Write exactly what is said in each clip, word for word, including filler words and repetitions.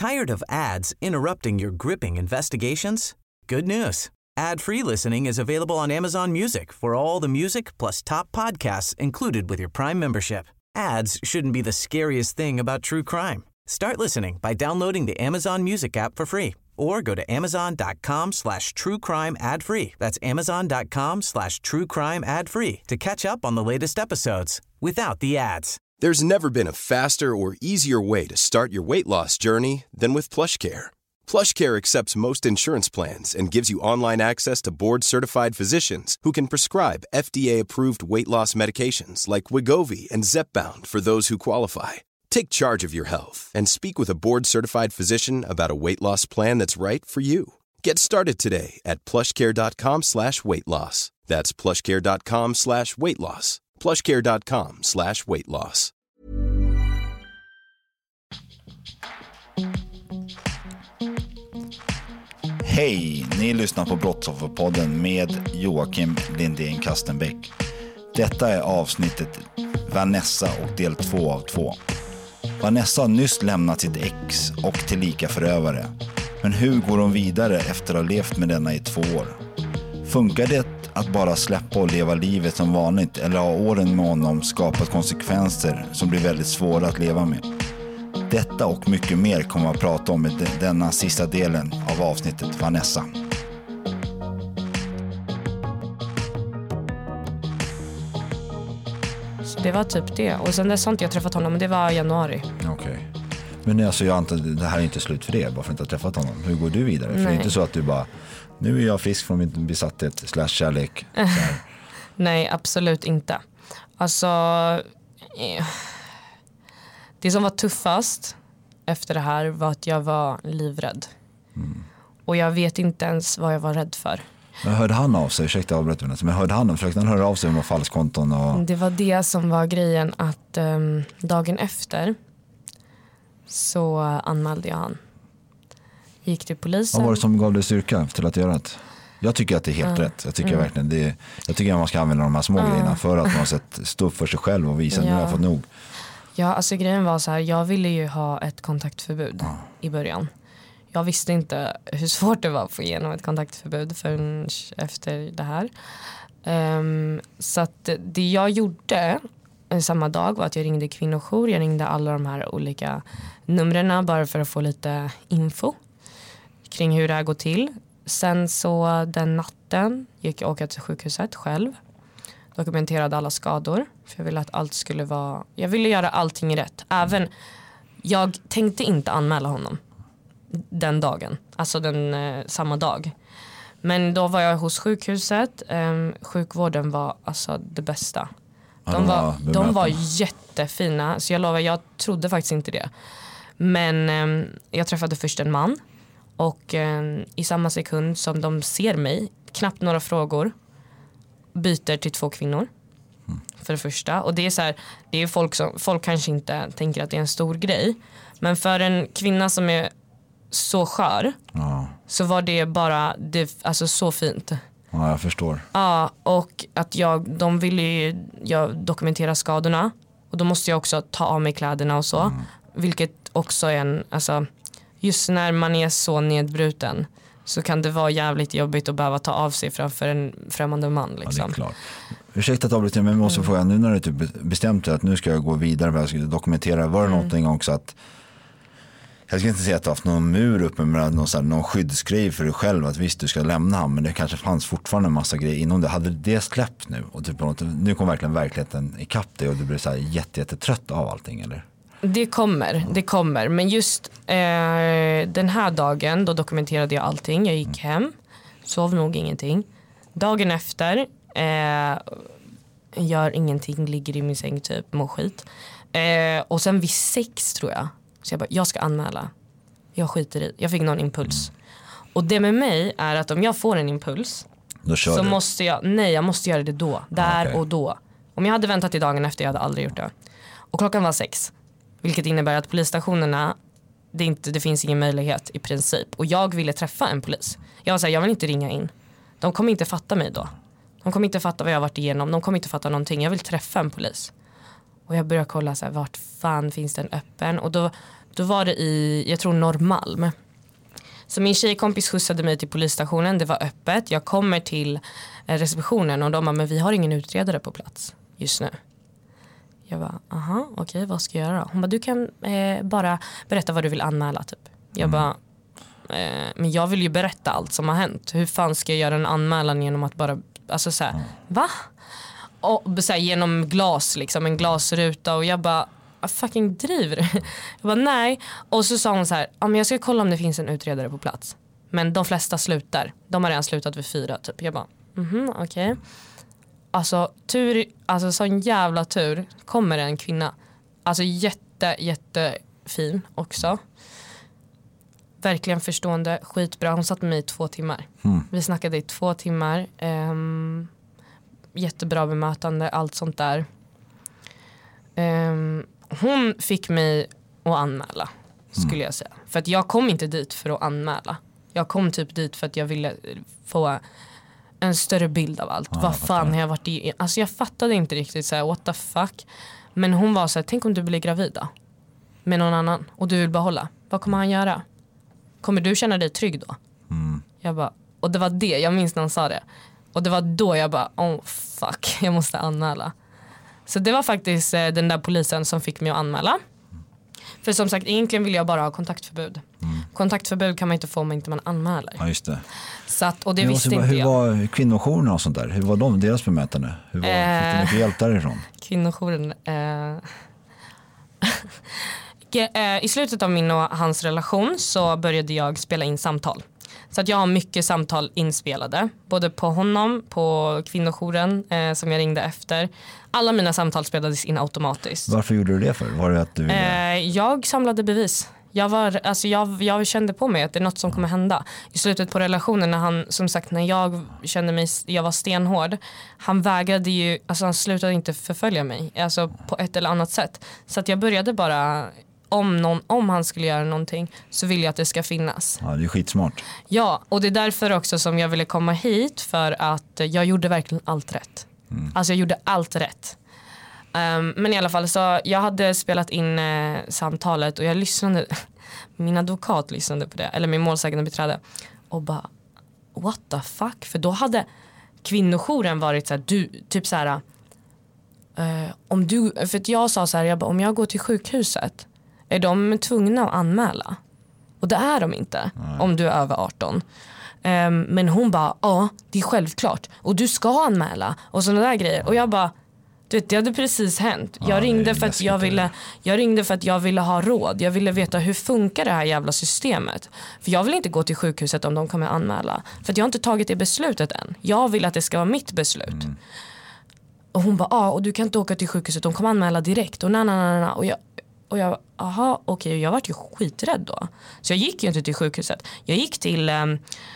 Tired of ads interrupting your gripping investigations? Good news. Ad-free listening is available on Amazon Music for all the music plus top podcasts included with your Prime membership. Ads shouldn't be the scariest thing about true crime. Start listening by downloading the Amazon Music app for free or go to amazon.com slash true crime ad free. That's amazon.com slash true crime ad free to catch up on the latest episodes without the ads. There's never been a faster or easier way to start your weight loss journey than with PlushCare. PlushCare accepts most insurance plans and gives you online access to board-certified physicians who can prescribe F D A-approved weight loss medications like Wegovy and Zepbound for those who qualify. Take charge of your health and speak with a board-certified physician about a weight loss plan that's right for you. Get started today at plushcare.com slash weight loss. That's plushcare.com slash weight loss. plushcare.com slash weight loss. Hej, ni lyssnar på Brottsofferpodden med Joakim Lindén Kastenbäck. Detta är avsnittet Vanessa och del två av två. Vanessa har nyss lämnat sitt ex och tillika förövare. Men hur går hon vidare efter att ha levt med denna i två år? Funkar det att bara släppa och leva livet som vanligt, eller har åren med honom skapat konsekvenser som blir väldigt svåra att leva med? Detta och mycket mer kommer att prata om i denna sista delen av avsnittet Vanessa. Så det var typ det. Och sen dess har inte jag träffat honom, men det var i januari. Okej. Okay. Men alltså, jag antar att det här är inte slut för det, bara för att inte ha träffat honom. Hur går du vidare? Nej. För det är inte så att du bara, nu är jag frisk från min besatthet slash kärlek. Nej, absolut inte. Alltså, det som var tuffast efter det här var att jag var livrädd. Mm. Och jag vet inte ens vad jag var rädd för. Men hörde han av sig? Ursäkta avbröt, men hörde han, försökte han höra av sig med falskonton? Och... Det var det som var grejen, att um, dagen efter så anmälde jag han. Gick till polisen. Vad var det som gav dig styrka till att göra det? Jag tycker att det är helt uh, rätt. Jag tycker mm. verkligen det, jag tycker att man ska använda de här små uh. grejerna för att man sätter stå upp för sig själv och visa att ja. nu har jag fått nog. Ja, alltså grejen var så här, jag ville ju ha ett kontaktförbud uh. i början. Jag visste inte hur svårt det var att få igenom ett kontaktförbud förrän efter det här. Um, så att det jag gjorde samma dag var att jag ringde kvinnojour. Jag ringde alla de här olika numren bara för att få lite info kring hur det här går till. Sen så den natten gick jag åka till sjukhuset själv. Dokumenterade alla skador. För jag ville att allt skulle vara... Jag ville göra allting rätt. Även... Jag tänkte inte anmäla honom den dagen. Alltså den eh, samma dag. Men då var jag hos sjukhuset. Um, sjukvården var alltså det bästa. De var, de var jättefina. Så jag lovar, jag trodde faktiskt inte det. Men um, jag träffade först en man. Och um, i samma sekund som de ser mig, knappt några frågor, byter till två kvinnor. Mm. För det första. Och det är så här, det är folk som, folk kanske inte tänker att det är en stor grej. Men för en kvinna som är så skör, ja. så var det bara det, alltså så fint. Ja, jag förstår. Ja, och att jag, de ville ju jag dokumentera skadorna. Och då måste jag också ta av mig kläderna och så. Mm. Vilket också är en, alltså, just när man är så nedbruten så kan det vara jävligt jobbigt att behöva ta av sig framför en främmande man. Liksom. Ja, det är klart. Ursäkta att avbryta, men jag måste mm. fråga, nu när du typ bestämt dig att nu ska jag gå vidare, jag ska dokumentera, var det mm. någonting också att jag ska inte säga att du har haft någon mur uppe med någon, så här, någon skyddsgrej för dig själv att visst du ska lämna han, men det kanske fanns fortfarande en massa grejer inom det. Hade det släppt nu? Och typ, nu kom verkligen verkligheten ikapp dig och du blir så här jätte, jätte trött av allting, eller? Det kommer, det kommer. Men just eh, den här dagen då dokumenterade jag allting. Jag gick hem, sov nog ingenting. Dagen efter eh, gör ingenting, ligger i min säng typ, mår skit. Eh, och sen vid sex tror jag. Så jag bara, jag ska anmäla. Jag skiter i. Jag fick någon impuls. Mm. Och det med mig är att om jag får en impuls då kör så du. måste jag, nej jag måste göra det då. Där okay. och då. Om jag hade väntat till dagen efter, jag hade aldrig gjort det. Och klockan var sex. Vilket innebär att polisstationerna, det, inte, det finns ingen möjlighet i princip. Och jag ville träffa en polis. Jag var så här, jag vill inte ringa in. De kommer inte fatta mig då. De kommer inte fatta vad jag har varit igenom. De kommer inte fatta någonting. Jag vill träffa en polis. Och jag började kolla så här, vart fan finns den öppen? Och då, Då var det i, jag tror Norrmalm. Så min tjejkompis skjutsade mig till polisstationen. Det var öppet. Jag kommer till receptionen och de bara, men vi har ingen utredare på plats just nu. Jag bara, aha, okej, okay, vad ska jag göra då? Hon bara, du kan eh, bara berätta vad du vill anmäla typ. Jag bara, eh, men jag vill ju berätta allt som har hänt. Hur fan ska jag göra en anmälan genom att bara, alltså såhär, mm. va? Och så här, genom glas liksom, en glasruta. Och jag bara, fucking driver. Jag bara, nej. Och så sa hon så här, ja, men jag ska kolla om det finns en utredare på plats. Men de flesta slutar. De har redan slutat vid fyra typ. Jag bara, mhm, okej. Okay. Alltså tur, alltså sån jävla tur. Kommer en kvinna. Alltså jätte, jättefin också. Verkligen förstående, skitbra. Hon satt med mig i två timmar. Mm. Vi snackade i två timmar. Um, jättebra bemötande, allt sånt där. Um, hon fick mig att anmäla, skulle mm. jag säga. För att jag kom inte dit för att anmäla. Jag kom typ dit för att jag ville få en större bild av allt. Ah, Vad fan har jag varit i? Alltså jag fattade inte riktigt så här, what the fuck. Men hon var så här, tänk om du blir gravida med någon annan och du vill behålla. Vad kommer han göra? Kommer du känna dig trygg då? Mm. Jag bara, och det var det, jag minns när han sa det. Och det var då jag bara, oh fuck, jag måste anmäla. Så det var faktiskt eh, den där polisen som fick mig att anmäla. För som sagt, egentligen vill jag bara ha kontaktförbud. Mm. Kontaktförbud kan man inte få om inte man anmäler. Ja, just det. Så att, och det Men visste hur, inte hur jag. Hur var kvinnojourerna och sånt där? Hur var de, deras bemötande? Hur var, eh, fick de mycket hjälp därifrån? Kvinnojouren... Eh, I slutet av min och hans relation så började jag spela in samtal. Så att jag har mycket samtal inspelade. Både på honom, på kvinnojouren eh, som jag ringde efter. Alla mina samtal spelades in automatiskt. Varför gjorde du det för? Var det att du ville... eh, jag samlade bevis. Jag, var, alltså jag, jag kände på mig att det är något som kommer hända. I slutet på relationen, när han, som sagt, när jag kände mig, jag var stenhård. Han vägrade ju, alltså han slutade inte förfölja mig. Alltså på ett eller annat sätt. Så att jag började bara... Om, någon, om han skulle göra någonting så vill jag att det ska finnas. Ja, det är skitsmart. Ja, och det är därför också som jag ville komma hit. För att jag gjorde verkligen allt rätt. Mm. Alltså jag gjorde allt rätt. Um, men i alla fall så jag hade spelat in eh, samtalet och jag lyssnade. Min advokat lyssnade på det. Eller min målsägande beträde. Och bara, what the fuck? För då hade kvinnojouren varit så här, du, typ så här. Uh, om du, för att jag sa så här, jag bara, om jag går till sjukhuset är de tvungna att anmäla. Och det är de inte. Nej. Om du är över arton. Um, men hon bara, ja, det är självklart. Och du ska anmäla. Och sådana där grejer. Och jag bara, du vet, det hade precis hänt. Jag, ja, ringde för att jag, ville, jag ringde för att jag ville ha råd. Jag ville veta hur funkar det här jävla systemet. För jag vill inte gå till sjukhuset om de kommer anmäla. För att jag har inte tagit det beslutet än. Jag vill att det ska vara mitt beslut. Mm. Och hon bara, ja, och du kan inte åka till sjukhuset. De kommer anmäla direkt. Och na, na, na, na. Och jag... Och jag, aha, okej, okay. Jag var ju skiträdd då. Så jag gick ju inte till sjukhuset. Jag gick till eh,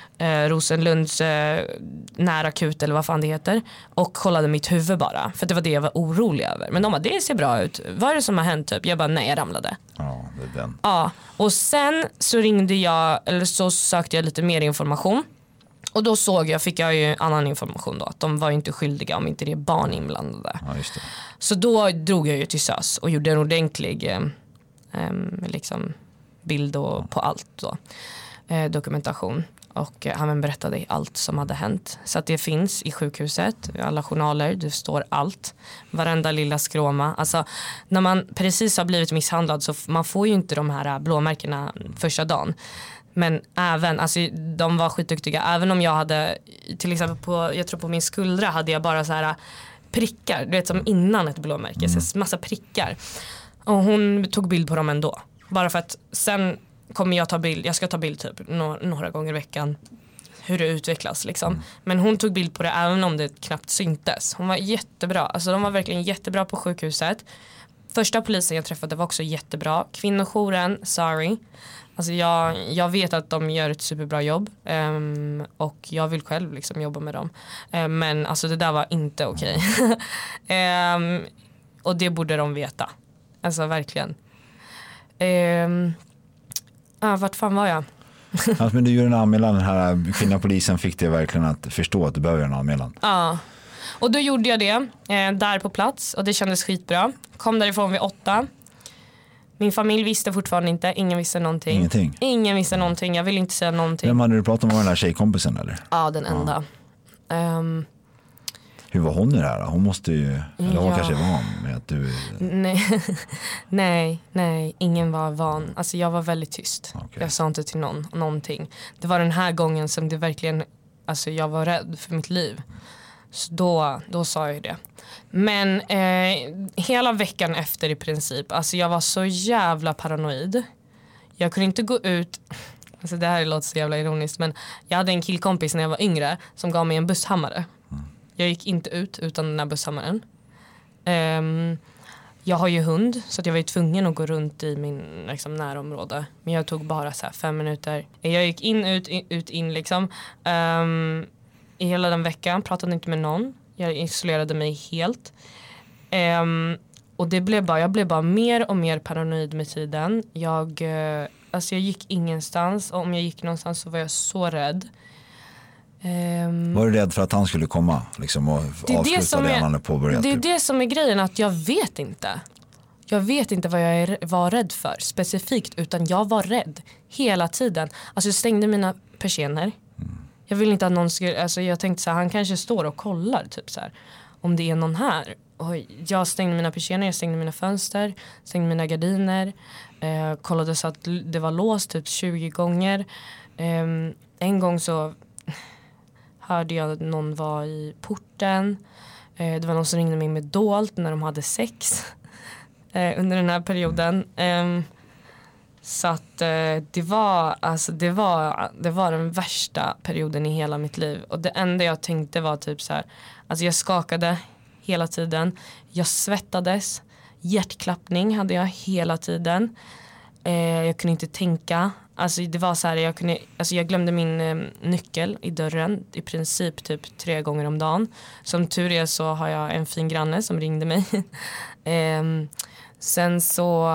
Rosenlunds eh, närakut eller vad fan det heter. Och kollade mitt huvud bara. För det var det jag var orolig över. Men de bara, det ser bra ut. Vad är det som har hänt typ? Jag bara, nej, jag ramlade. Ja, det är den. Ja, och sen så ringde jag, eller så sökte jag lite mer information. Och då såg jag, fick jag ju annan information då. Att de var ju inte skyldiga om inte det är barn inblandade. Ja, just det. Så då drog jag ju till S Ö S och gjorde en ordentlig eh, eh, liksom bild och, på allt då. Eh, dokumentation. Och eh, han berättade allt som hade hänt. Så att det finns i sjukhuset, i alla journaler, det står allt. Varenda lilla skråma. Alltså när man precis har blivit misshandlad så man får ju inte de här blåmärkena första dagen. Men även, alltså de var skitduktiga. Även om jag hade, till exempel på, jag tror på min skuldra hade jag bara så här prickar. Du vet som innan ett blåmärke, mm. så massa prickar. Och hon tog bild på dem ändå. Bara för att sen kommer jag ta bild, jag ska ta bild typ några, några gånger i veckan. Hur det utvecklas liksom. Mm. Men hon tog bild på det även om det knappt syntes. Hon var jättebra, alltså de var verkligen jättebra på sjukhuset. Första polisen jag träffade var också jättebra. Kvinnojouren, sorry. Alltså jag, jag vet att de gör ett superbra jobb um, och jag vill själv liksom jobba med dem. Um, men alltså det där var inte okej. Okay. um, och det borde de veta. Alltså verkligen. Um, ah, vart fan var jag? Alltså, men du gör en anmälan, den här kvinnopolisen fick det verkligen att förstå att du behöver en anmälan. Ja. Ah. Och då gjorde jag det eh, där på plats och det kändes skitbra. Kom därifrån vid åtta. Min familj visste fortfarande inte, ingen visste någonting. Ingenting? Ingen visste någonting, jag ville inte säga någonting. Vem hade du pratat om, var den här tjejkompisen eller? Ja, den enda. Ja. Um, Hur var hon i det här? Hon måste ju, eller hon ja. kanske är van med att du... Nej, nej, nej, ingen var van. Alltså jag var väldigt tyst. Okay. Jag sa inte till någon, någonting. Det var den här gången som det verkligen, alltså jag var rädd för mitt liv. Så då, då sa jag det. Men eh, hela veckan efter i princip, alltså jag var så jävla paranoid. Jag kunde inte gå ut, alltså det här låter så jävla ironiskt, men jag hade en killkompis när jag var yngre som gav mig en busshammare. Mm. Jag gick inte ut utan den här busshammaren. Um, jag har ju hund så att jag var ju tvungen att gå runt i min liksom, närområde. Men jag tog bara så här fem minuter. Jag gick in, ut, in, ut, in liksom. Um, I hela den veckan, pratade inte med någon. Jag isolerade mig helt. Um, och det blev bara, jag blev bara mer och mer paranoid med tiden. Jag, uh, alltså jag gick ingenstans. Och om jag gick någonstans så var jag så rädd. Um, var du rädd för att han skulle komma liksom, och avsluta det, det han hade påbörjat? Det är typ. det som är grejen, att jag vet inte. Jag vet inte vad jag är, var rädd för specifikt, utan jag var rädd hela tiden. Alltså jag stängde mina persienner. Mm. Jag vill inte att någon skulle, alltså jag tänkte så här, han kanske står och kollar typ så här, om det är någon här. Och jag stängde mina persienner, jag stängde mina fönster, stängde mina gardiner, eh, kollade så att det var låst typ tjugo gånger. Eh, en gång så hörde jag att någon var i porten. Eh, det var någon som ringde mig med dolt när de hade sex eh, under den här perioden. Eh, så att eh, det var alltså det var det var den värsta perioden i hela mitt liv, och det enda jag tänkte var typ så här, alltså jag skakade hela tiden. Jag svettades. Hjärtklappning hade jag hela tiden. Eh, jag kunde inte tänka. Alltså det var så här, jag kunde, alltså jag glömde min eh, nyckel i dörren i princip typ tre gånger om dagen. Som tur är så har jag en fin granne som ringde mig. eh, sen så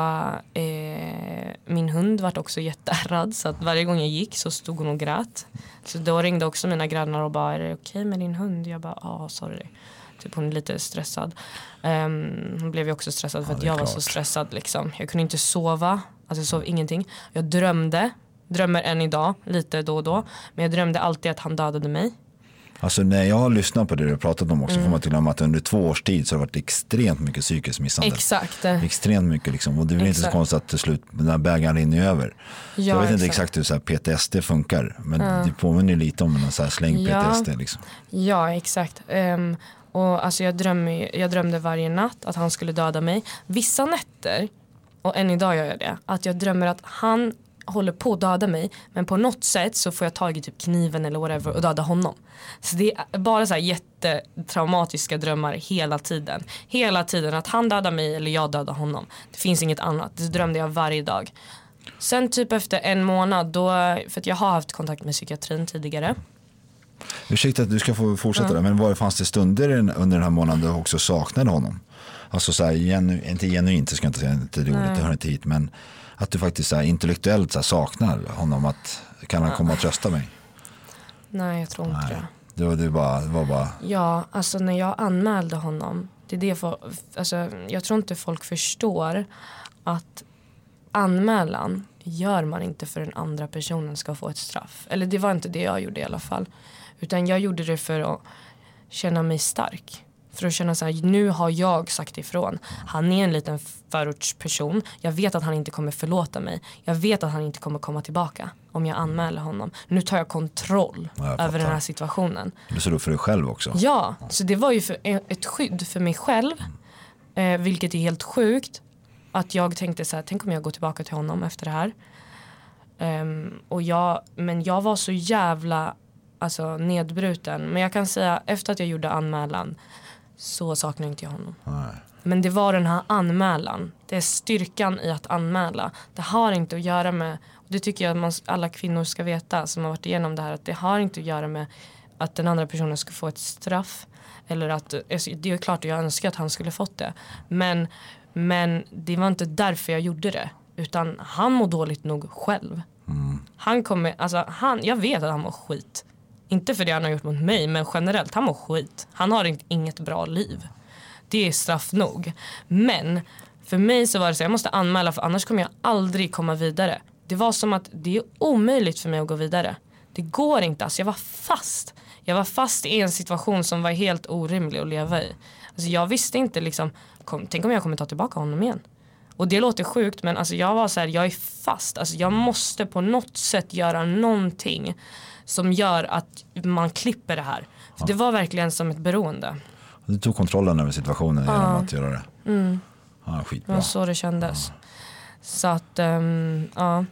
eh, min hund var också jätteärrad, så att varje gång jag gick så stod hon och grät. Så då ringde också mina grannar och bara, är det okej med din hund? Jag bara, ja, sorry. Typ hon är lite stressad. Um, hon blev ju också stressad för ja, att jag klart. var så stressad liksom. Jag kunde inte sova. Alltså jag sov ingenting. Jag drömde. Drömmer än idag. Lite då och då. Men jag drömde alltid att han dödade mig. Alltså när jag har lyssnat på det du pratat om också, mm. får man till glömma att under två års tid så har det varit extremt mycket psykisk misshandel. Exakt. Extremt mycket liksom. Och det är väl inte så konstigt att till slut den här bägaren rinner över. Ja, jag vet inte exakt, exakt hur så här P T S D funkar. Men mm. det påminner ju lite om en så här släng ja. P T S D liksom. Ja, exakt. Um, och alltså jag, drömde, jag drömde varje natt att han skulle döda mig. Vissa nätter, och än idag gör jag det, att jag drömmer att han håller på att döda mig, men på något sätt så får jag tag i typ kniven eller whatever och döda honom. Så det är bara så här jättetraumatiska drömmar hela tiden. Hela tiden att han dödar mig eller jag dödar honom. Det finns inget annat. Det drömde jag varje dag. Sen typ efter en månad då, för att jag har haft kontakt med psykiatrin tidigare. Ursäkta att du ska få fortsätta mm. där, men var fanns det stunder under den här månaden du också saknade honom? Alltså så här, genu, inte genuint, det ska jag inte säga, inte det ordet, det hör inte hit, men att du faktiskt så här, intellektuellt så här, saknar honom, att kan han komma och trösta mig? Nej, jag tror inte Nej. det. Det var, det bara, det var bara... Ja, alltså när jag anmälde honom, det är det för, alltså, jag tror inte folk förstår att anmälan gör man inte för den andra personen ska få ett straff. Eller det var inte det jag gjorde i alla fall. Utan jag gjorde det för att känna mig stark. För att känna så här, nu har jag sagt ifrån. Han är en liten förortsperson. Jag vet att han inte kommer förlåta mig. Jag vet att han inte kommer komma tillbaka om jag anmäler honom. Nu tar jag kontroll jag över den här situationen. Det så då för dig själv också? Ja, så det var ju för ett skydd för mig själv. Eh, vilket är helt sjukt. Att jag tänkte så här, tänk om jag går tillbaka till honom efter det här. Um, och jag, men jag var så jävla alltså, nedbruten. Men jag kan säga, efter att jag gjorde anmälan så saknar inte jag honom. Nej. Men det var den här anmälan. Det är styrkan i att anmäla. Det har inte att göra med, och det tycker jag att man, alla kvinnor ska veta som har varit igenom det här, att det har inte att göra med att den andra personen ska få ett straff. Eller att, det är klart att jag önskar att han skulle fått det. Men, men det var inte därför jag gjorde det. Utan han mår dåligt nog själv. Mm. Han kommer, alltså han, jag vet att han mår skit. Inte för det han har gjort mot mig, men generellt, han mår skit. Han har inget bra liv. Det är straff nog. Men För mig så var det så, jag måste anmäla för annars kommer jag aldrig komma vidare. Det var som att det är omöjligt för mig att gå vidare. Det går inte, alltså jag var fast. Jag var fast i en situation som var helt orimlig att leva i. Alltså jag visste inte liksom, kom, tänk om jag kommer ta tillbaka honom igen. Och det låter sjukt, men alltså jag var så här, jag är fast. Alltså jag måste på något sätt göra någonting som gör att man klipper det här. För det var verkligen som ett beroende. Du tog kontrollen över situationen genom ja. att göra det. Mm. Ja, skitbra. Det var så det kändes. Ja. Så att, um, ja.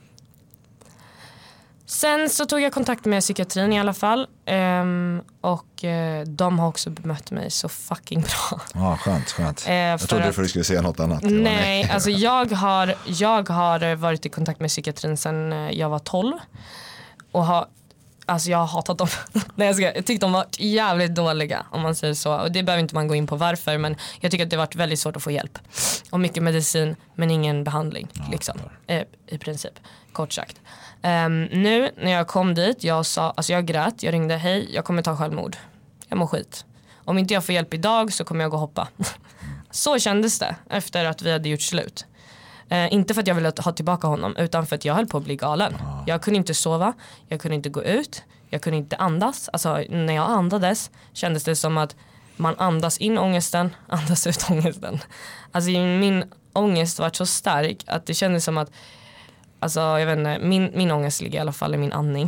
Sen så tog jag kontakt med psykiatrin i alla fall. Um, och uh, de har också bemött mig så fucking bra. Ja, skönt, skönt. Uh, jag trodde att... du skulle säga något annat. Nej, nej. alltså jag har, jag har varit i kontakt med psykiatrin sedan jag var tolv. Och har, alltså jag har hatat dem. nej, jag, ska, jag tyckte de var jävligt dåliga, om man säger så. Och det behöver inte man gå in på varför, men jag tycker att det har varit väldigt svårt att få hjälp. Och mycket medicin, men ingen behandling, ja, liksom. Uh, I princip, kort sagt. Um, nu när jag kom dit, jag sa, alltså jag grät, jag ringde, hej, jag kommer ta självmord. Jag mår skit. Om inte jag får hjälp idag så kommer jag gå och hoppa. Så kändes det efter att vi hade gjort slut. Uh, inte för att jag ville ha tillbaka honom, utan för att jag höll på att bli galen. Jag kunde inte sova, jag kunde inte gå ut, jag kunde inte andas. Alltså när jag andades kändes det som att man andas in ångesten, andas ut ångesten. Alltså min ångest var så stark att det kändes som att, alltså jag vet inte, min, min ångest ligger i alla fall i min andning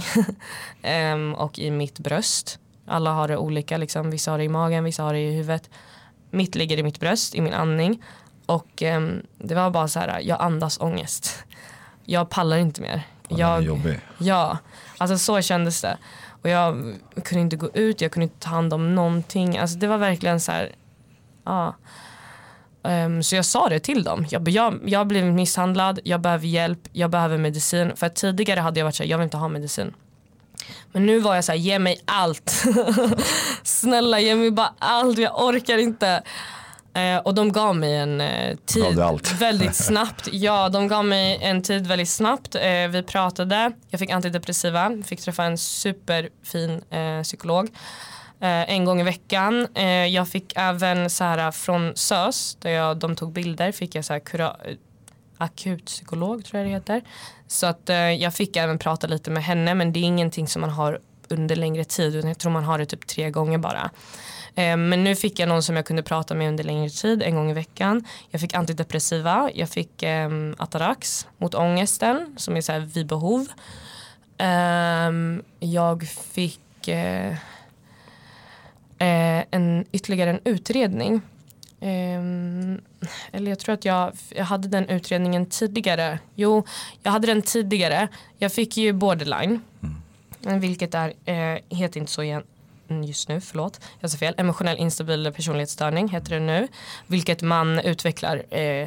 um, och i mitt bröst. Alla har det olika liksom, vissa har det i magen, vissa har det i huvudet. Mitt ligger i mitt bröst, i min andning. Och um, det var bara så här, jag andas ångest. Jag pallar inte mer. Ja, jag, jobbig. Ja, alltså så kändes det. Och jag kunde inte gå ut, jag kunde inte ta hand om någonting. Alltså det var verkligen så här, ja. Um, så jag sa det till dem. Jag, jag, jag har blivit misshandlad, jag behöver hjälp, jag behöver medicin. För att tidigare hade jag varit så här, jag vill inte ha medicin. Men nu var jag så här, ge mig allt. Snälla, ge mig bara allt, jag orkar inte. Uh, och de gav mig en uh, tid väldigt snabbt. Ja, de gav mig en tid väldigt snabbt. Uh, vi pratade, jag fick antidepressiva, fick träffa en superfin uh, psykolog. Uh, en gång i veckan. Uh, jag fick även så här från S Ö S, där jag, de tog bilder, fick jag så här kura, akutpsykolog tror jag det heter. Så att uh, jag fick även prata lite med henne, men det är ingenting som man har under längre tid. Jag tror man har det typ tre gånger bara. Uh, men nu fick jag någon som jag kunde prata med under längre tid, en gång i veckan. Jag fick antidepressiva, jag fick um, Atarax mot ångesten, som är så här vid behov. Um, jag fick... Uh, Eh, en, ytterligare en utredning. Eh, eller jag tror att jag, jag hade den utredningen tidigare. Jo, jag hade den tidigare. Jag fick ju borderline. Mm. Vilket är, eh, heter inte så igen just nu, förlåt. Jag sa fel. Emotionell instabil personlighetsstörning heter det nu. Vilket man utvecklar eh,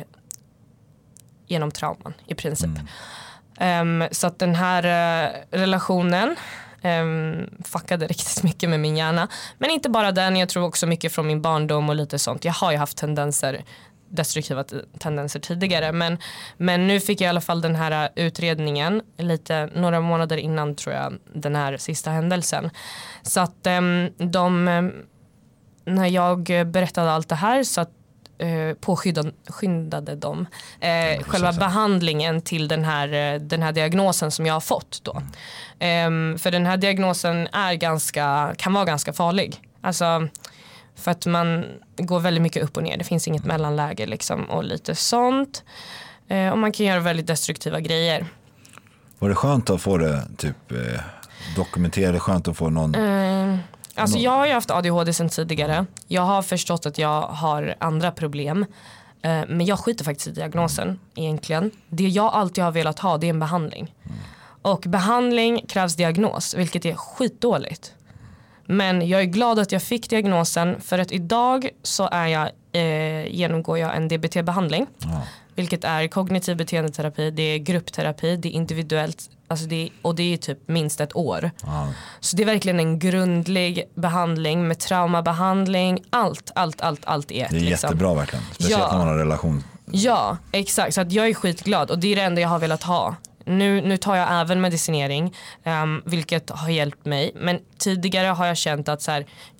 genom trauman i princip. Mm. Eh, så att den här eh, relationen... Um, fuckade riktigt mycket med min hjärna. Men inte bara den, jag tror också mycket från min barndom och lite sånt. Jag har ju haft tendenser, destruktiva t- tendenser tidigare. Men, men nu fick jag i alla fall den här utredningen lite, några månader innan tror jag, den här sista händelsen. Så att um, de, um, när jag berättade allt det här så att Uh, påskyndade de uh, ja, själva behandlingen till den här, uh, den här diagnosen som jag har fått då. Mm. Um, för den här diagnosen är ganska, kan vara ganska farlig. Alltså, för att man går väldigt mycket upp och ner. Det finns inget mellanläge liksom, och lite sånt. Uh, och man kan göra väldigt destruktiva grejer. Var det skönt att få det typ eh, dokumenterat? Skönt att få någon... Uh, Alltså jag har ju haft A D H D sedan tidigare. Jag har förstått att jag har andra problem. Eh, men jag skiter faktiskt i diagnosen egentligen. Det jag alltid har velat ha, det är en behandling. Och behandling krävs diagnos, vilket är skitdåligt. Men jag är glad att jag fick diagnosen, för att idag så är jag, eh, genomgår jag en D B T-behandling. Ja. Vilket är kognitiv beteendeterapi, det är gruppterapi, det är individuellt, alltså det är, och det är typ minst ett år. Ja. Så det är verkligen en grundlig behandling med traumabehandling, allt, allt, allt, allt är. Det är liksom jättebra verkligen, speciellt ja. När man har relation. Ja, exakt, så att jag är skitglad och det är det enda jag har velat ha. Nu, nu tar jag även medicinering, um, vilket har hjälpt mig. Men tidigare har jag känt att så här,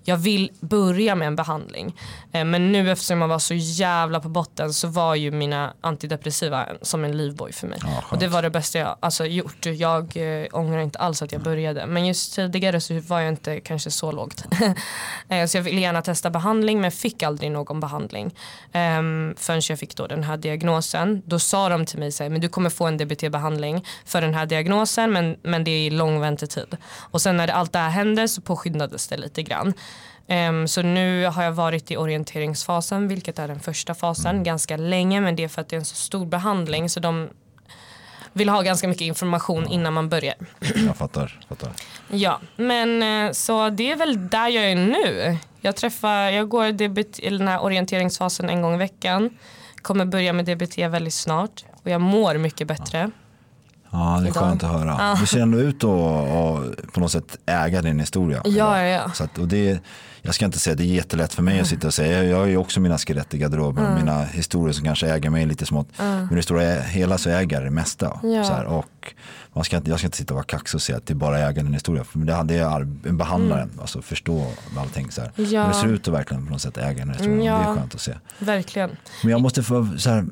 jag vill börja med en behandling. Eh, men nu eftersom jag var så jävla på botten så var ju mina antidepressiva som en livboj för mig. Ja, och det var det bästa jag alltså, gjort. Jag eh, ångrar inte alls att jag började. Men just tidigare så var jag inte kanske så lågt. eh, så jag ville gärna testa behandling men fick aldrig någon behandling. Eh, förrän jag fick då den här diagnosen. Då sa de till mig så här, men du kommer få en D B T-behandling för den här diagnosen men, men det är lång väntetid. Och sen när det, allt det här hände så påskyndades det lite grann. Um, så nu har jag varit i orienteringsfasen, vilket är den första fasen, mm. ganska länge, men det är för att det är en så stor behandling så de vill ha ganska mycket information mm. innan man börjar. Jag fattar, fattar. Ja, men så det är väl där jag är nu. Jag träffar, jag går D B T, den här orienteringsfasen en gång i veckan. Kommer börja med D B T väldigt snart och jag mår mycket bättre. Ja, det är skönt att höra. Ja. Du ser ändå ut att på något sätt äga din historia. Ja, ja. Så att, och det, jag ska inte säga att det är jättelätt för mig mm. att sitta och säga. Jag har ju också mina skelett i garderoben mm. och mina historier som kanske äger mig lite smått. Mm. Men det stora hela så äger det mesta. Ja. Så här, och man ska inte, jag ska inte sitta och vara kaxig och säga att det är bara äger din historia. För det, det är en behandlare, mm. alltså förstå allting. Så här. Ja. Men det ser ut att verkligen på något sätt äga den historien. Ja. Det är skönt att se. Verkligen. Men jag måste få så här,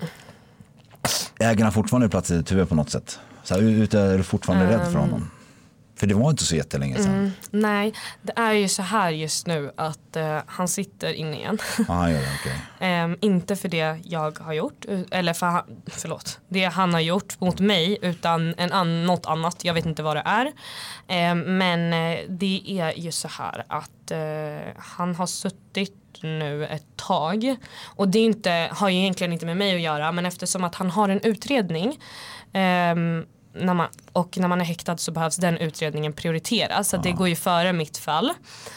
ägarna fortfarande plats i ditt huvud på något sätt. Så här, är du fortfarande um, rädd för honom? För det var inte så jättelänge sedan. Mm, nej, det är ju så här just nu att uh, han sitter inne igen. Ah, ja, okay. um, inte för det jag har gjort, eller för han, förlåt, det han har gjort mot mig utan en an, något annat, jag vet inte vad det är. Um, men uh, det är ju så här att uh, han har suttit nu ett tag och det är inte, har ju egentligen inte med mig att göra, men eftersom att han har en utredning um, när man, och när man är häktad så behövs den utredningen prioriteras så att det går ju före mitt fall.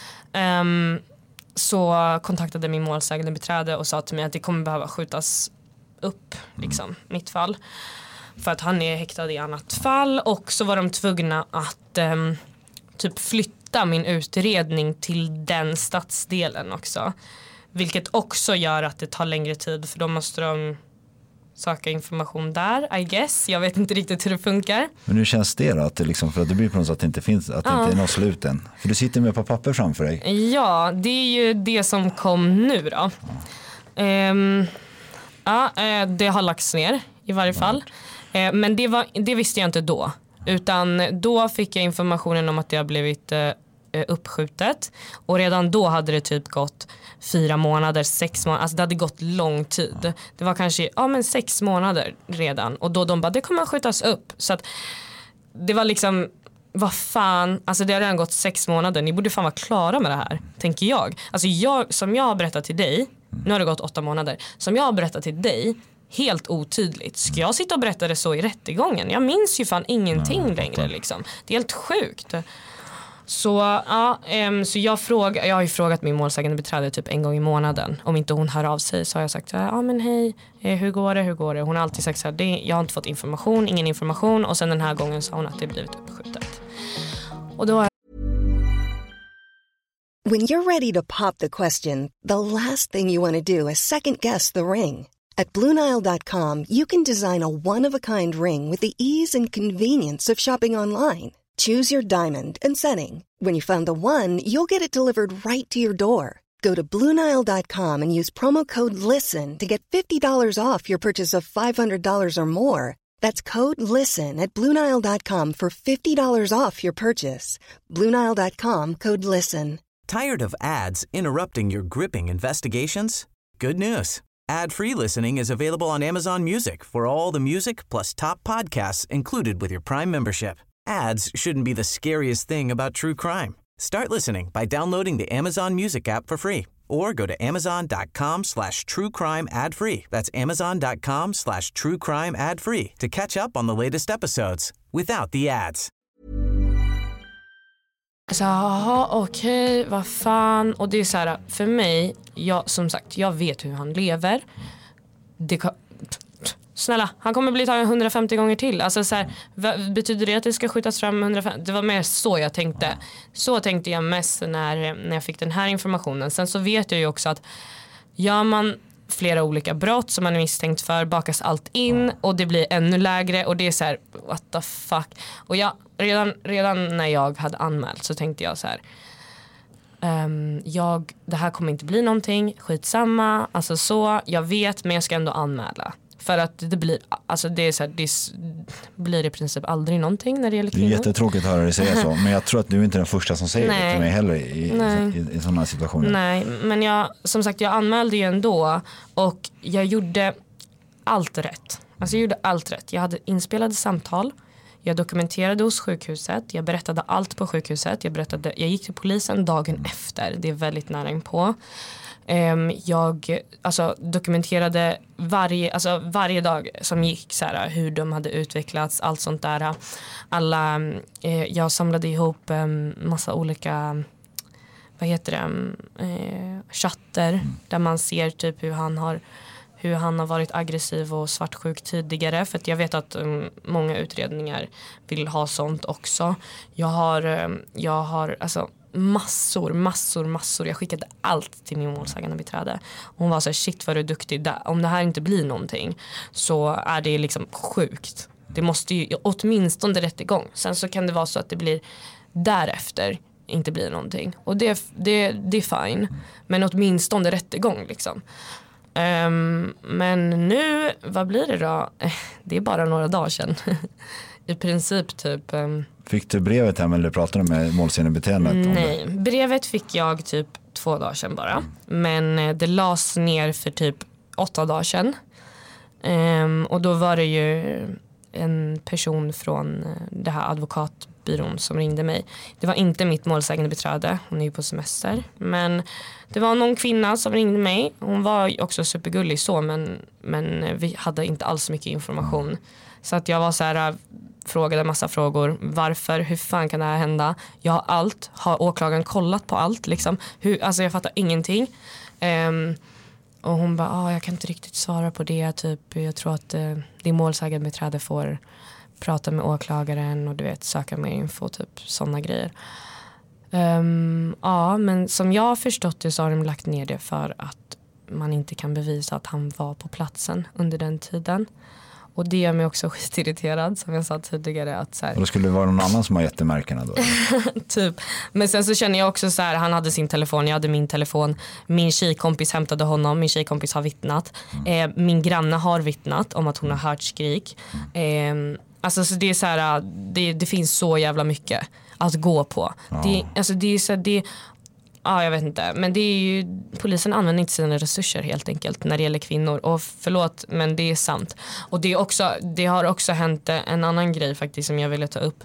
Um, så kontaktade min målsägande beträde och sa till mig att det kommer behöva skjutas upp liksom, mm. mitt fall för att han är häktad i annat fall och så var de tvungna att um, typ flytta min utredning till den stadsdelen också, vilket också gör att det tar längre tid för då måste de söka information där, I guess. Jag vet inte riktigt hur det funkar. Men hur känns det då? Att det, liksom, för att det blir på något sätt att det inte finns, att det ja. inte är något slut än. För du sitter med på papper framför dig. Ja, det är ju det som kom nu då. Ja, um, ja det har lagts ner i varje fall. Uh, men det, var, det visste jag inte då. Utan då fick jag informationen om att det har blivit uh, uppskjutet. Och redan då hade det typ gått fyra månader, sex månader. Alltså det hade gått lång tid. Det var kanske ja, men sex månader redan. Och då de bara, det kommer att skjutas upp. Så att det var liksom, vad fan. Alltså det har redan gått sex månader. Ni borde fan vara klara med det här, tänker jag. Alltså jag, som jag har berättat till dig. Nu har det gått åtta månader. Som jag har berättat till dig. Helt otydligt. Ska jag sitta och berätta det så i rättegången? Jag minns ju fan ingenting längre liksom. Det är helt sjukt. Så, ja, um, så jag, fråga, jag har ju frågat min målsägande beträde typ en gång i månaden. Om inte hon hör av sig så har jag sagt ja men hej, hur går det, hur går det? Hon har alltid sagt så här, det, jag har inte fått information, ingen information. Och sen den här gången sa hon att det blivit uppskjutet. Och då har When you're ready to pop the question, the last thing you want to do is second guess the ring. At Blue Nile dot com you can design a one-of-a-kind ring with the ease and convenience of shopping online. Choose your diamond and setting. When you find the one, you'll get it delivered right to your door. Go to Blue Nile dot com and use promo code LISTEN to get fifty dollars off your purchase of five hundred dollars or more. That's code LISTEN at Blue Nile dot com for fifty dollars off your purchase. Blue Nile dot com, code LISTEN. Tired of ads interrupting your gripping investigations? Good news. Ad-free listening is available on Amazon Music for all the music plus top podcasts included with your Prime membership. Ads shouldn't be the scariest thing about true crime. Start listening by downloading the Amazon Music app for free or go to amazon.com slash true crime ad free. That's amazon.com slash true crime ad free to catch up on the latest episodes without the ads. Så jaha, okej, okay, vad fan. Och det är så här, för mig, jag, som sagt, jag vet hur han lever. Det kan... Snälla, han kommer bli tagen hundrafemtio gånger till. Alltså så här, vad betyder det att det ska skjutas fram hundrafemtio? Det var mer så jag tänkte. Så tänkte jag mest när, när jag fick den här informationen. Sen så vet jag ju också att gör man flera olika brott som man är misstänkt för, bakas allt in och det blir ännu lägre. Och det är så här, what the fuck. Och jag, redan, redan när jag hade anmält så tänkte jag så här, Um, jag, det här kommer inte bli någonting, skitsamma, alltså så, jag vet, men jag ska ändå anmäla. För att det blir, alltså det är så här, det blir i princip aldrig någonting när det gäller kvinnor. Det är jättetråkigt att höra dig säga så, men jag tror att du är inte den första som säger Nej. det till mig heller i, i, i, i sådana situationer. Nej, men jag, som sagt, jag anmälde ju ändå och jag gjorde allt rätt. Alltså jag gjorde allt rätt. Jag hade inspelade samtal, jag dokumenterade hos sjukhuset, jag berättade allt på sjukhuset, jag, berättade, jag gick till polisen dagen efter, det är väldigt nära inpå. Um, jag alltså, dokumenterade varje, alltså, varje dag som gick så här, hur de hade utvecklats, allt sånt där. Alla, eh, jag samlade ihop um, massa olika, vad heter det, eh, chatter där man ser typ hur han har hur han har varit aggressiv och svartsjuk tidigare. För att jag vet att um, många utredningar vill ha sånt också. Jag har, um, jag har alltså massor, massor, massor. Jag skickade allt till min målsägande beträde. Hon var så här, shit vad du är duktig. Om det här inte blir någonting så är det liksom sjukt. Det måste ju åtminstone rättegång. Sen så kan det vara så att det blir därefter inte blir någonting. Och det, det, det är fine. Men åtminstone rättegång liksom. Um, men nu, vad blir det då? Det är bara några dagar sedan. I princip typ um... Fick du brevet hem eller pratade du med målsägandebiträdet om Nej, det? Brevet fick jag typ två dagar sedan bara. Men det lades ner för typ åtta dagar sedan. um, Och då var det ju en person från det här advokatbyrån som ringde mig. Det var inte mitt målsägandebiträde, hon är ju på semester. Men det var någon kvinna som ringde mig. Hon var också supergullig så, men, men vi hade inte alls mycket information. Så att jag var så här, frågade massa frågor. Varför? Hur fan kan det här hända? Jag har allt. Har åklagaren kollat på allt? Liksom? Hur, alltså jag fattar ingenting. Um, och hon bara, ah, jag kan inte riktigt svara på det. Typ, jag tror att uh, din målsägandebiträde får prata med åklagaren och du vet, söka mer info. Typ sådana grejer. Um, ja, men som jag har förstått det så har de lagt ner det för att man inte kan bevisa att han var på platsen under den tiden. Och det gör mig också skitirriterad, som jag sa tidigare. Att så här, och då skulle det vara någon annan som har jättemärkena då? Typ. Men sen så känner jag också så här, han hade sin telefon, jag hade min telefon. Min tjejkompis hämtade honom, min tjejkompis har vittnat. Mm. Eh, min granne har vittnat om att hon har hört skrik. Eh, alltså så det är så här, det, det finns så jävla mycket att gå på. Ja. Det, alltså det är så här, det ja, jag vet inte. Men det är ju, polisen använder inte sina resurser helt enkelt när det gäller kvinnor. Och förlåt, men det är sant. Och det, är också, det har också hänt en annan grej faktiskt som jag ville ta upp.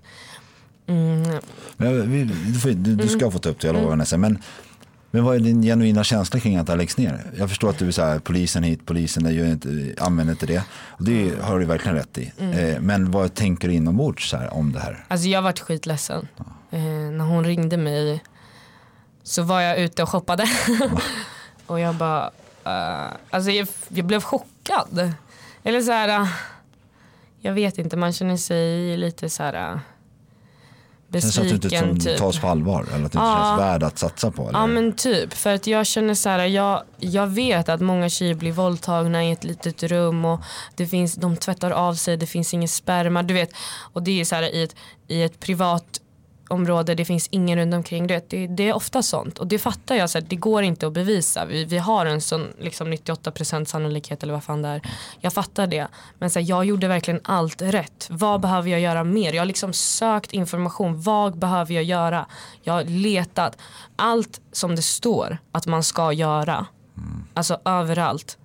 Mm. Men, du, du, du ska få ta upp det, jag lovar Vanessa. Men, men vad är din genuina känsla kring att det läggs ner? Jag förstår att du är så här, polisen hit, polisen där, inte, använder inte det. Och det har du verkligen rätt i. Mm. Eh, men vad tänker du inombords så här, om det här? Alltså jag har varit skitledsen. Ja. Eh, när hon ringde mig så var jag ute och shoppade. Och jag bara uh, alltså jag, jag blev chockad. Eller så här uh, jag vet inte, man känner sig lite så här uh, besviken. Känns det att du inte typ. tas på allvar eller att det inte uh, känns värd att satsa på? Eller? Ja men typ, för att jag känner så här, jag, jag vet att många tjejer blir våldtagna i ett litet rum och det finns, de tvättar av sig, det finns ingen sperma, du vet. Och det är så här i ett, i ett privat område, det finns ingen runt omkring det, det, det är ofta sånt och det fattar jag så här, det går inte att bevisa, vi, vi har en sån liksom nittioåtta procent sannolikhet eller vad fan det är, jag fattar det, men så här, jag gjorde verkligen allt rätt. Vad behöver jag göra mer? Jag har liksom sökt information, vad behöver jag göra? Jag har letat allt som det står att man ska göra, alltså överallt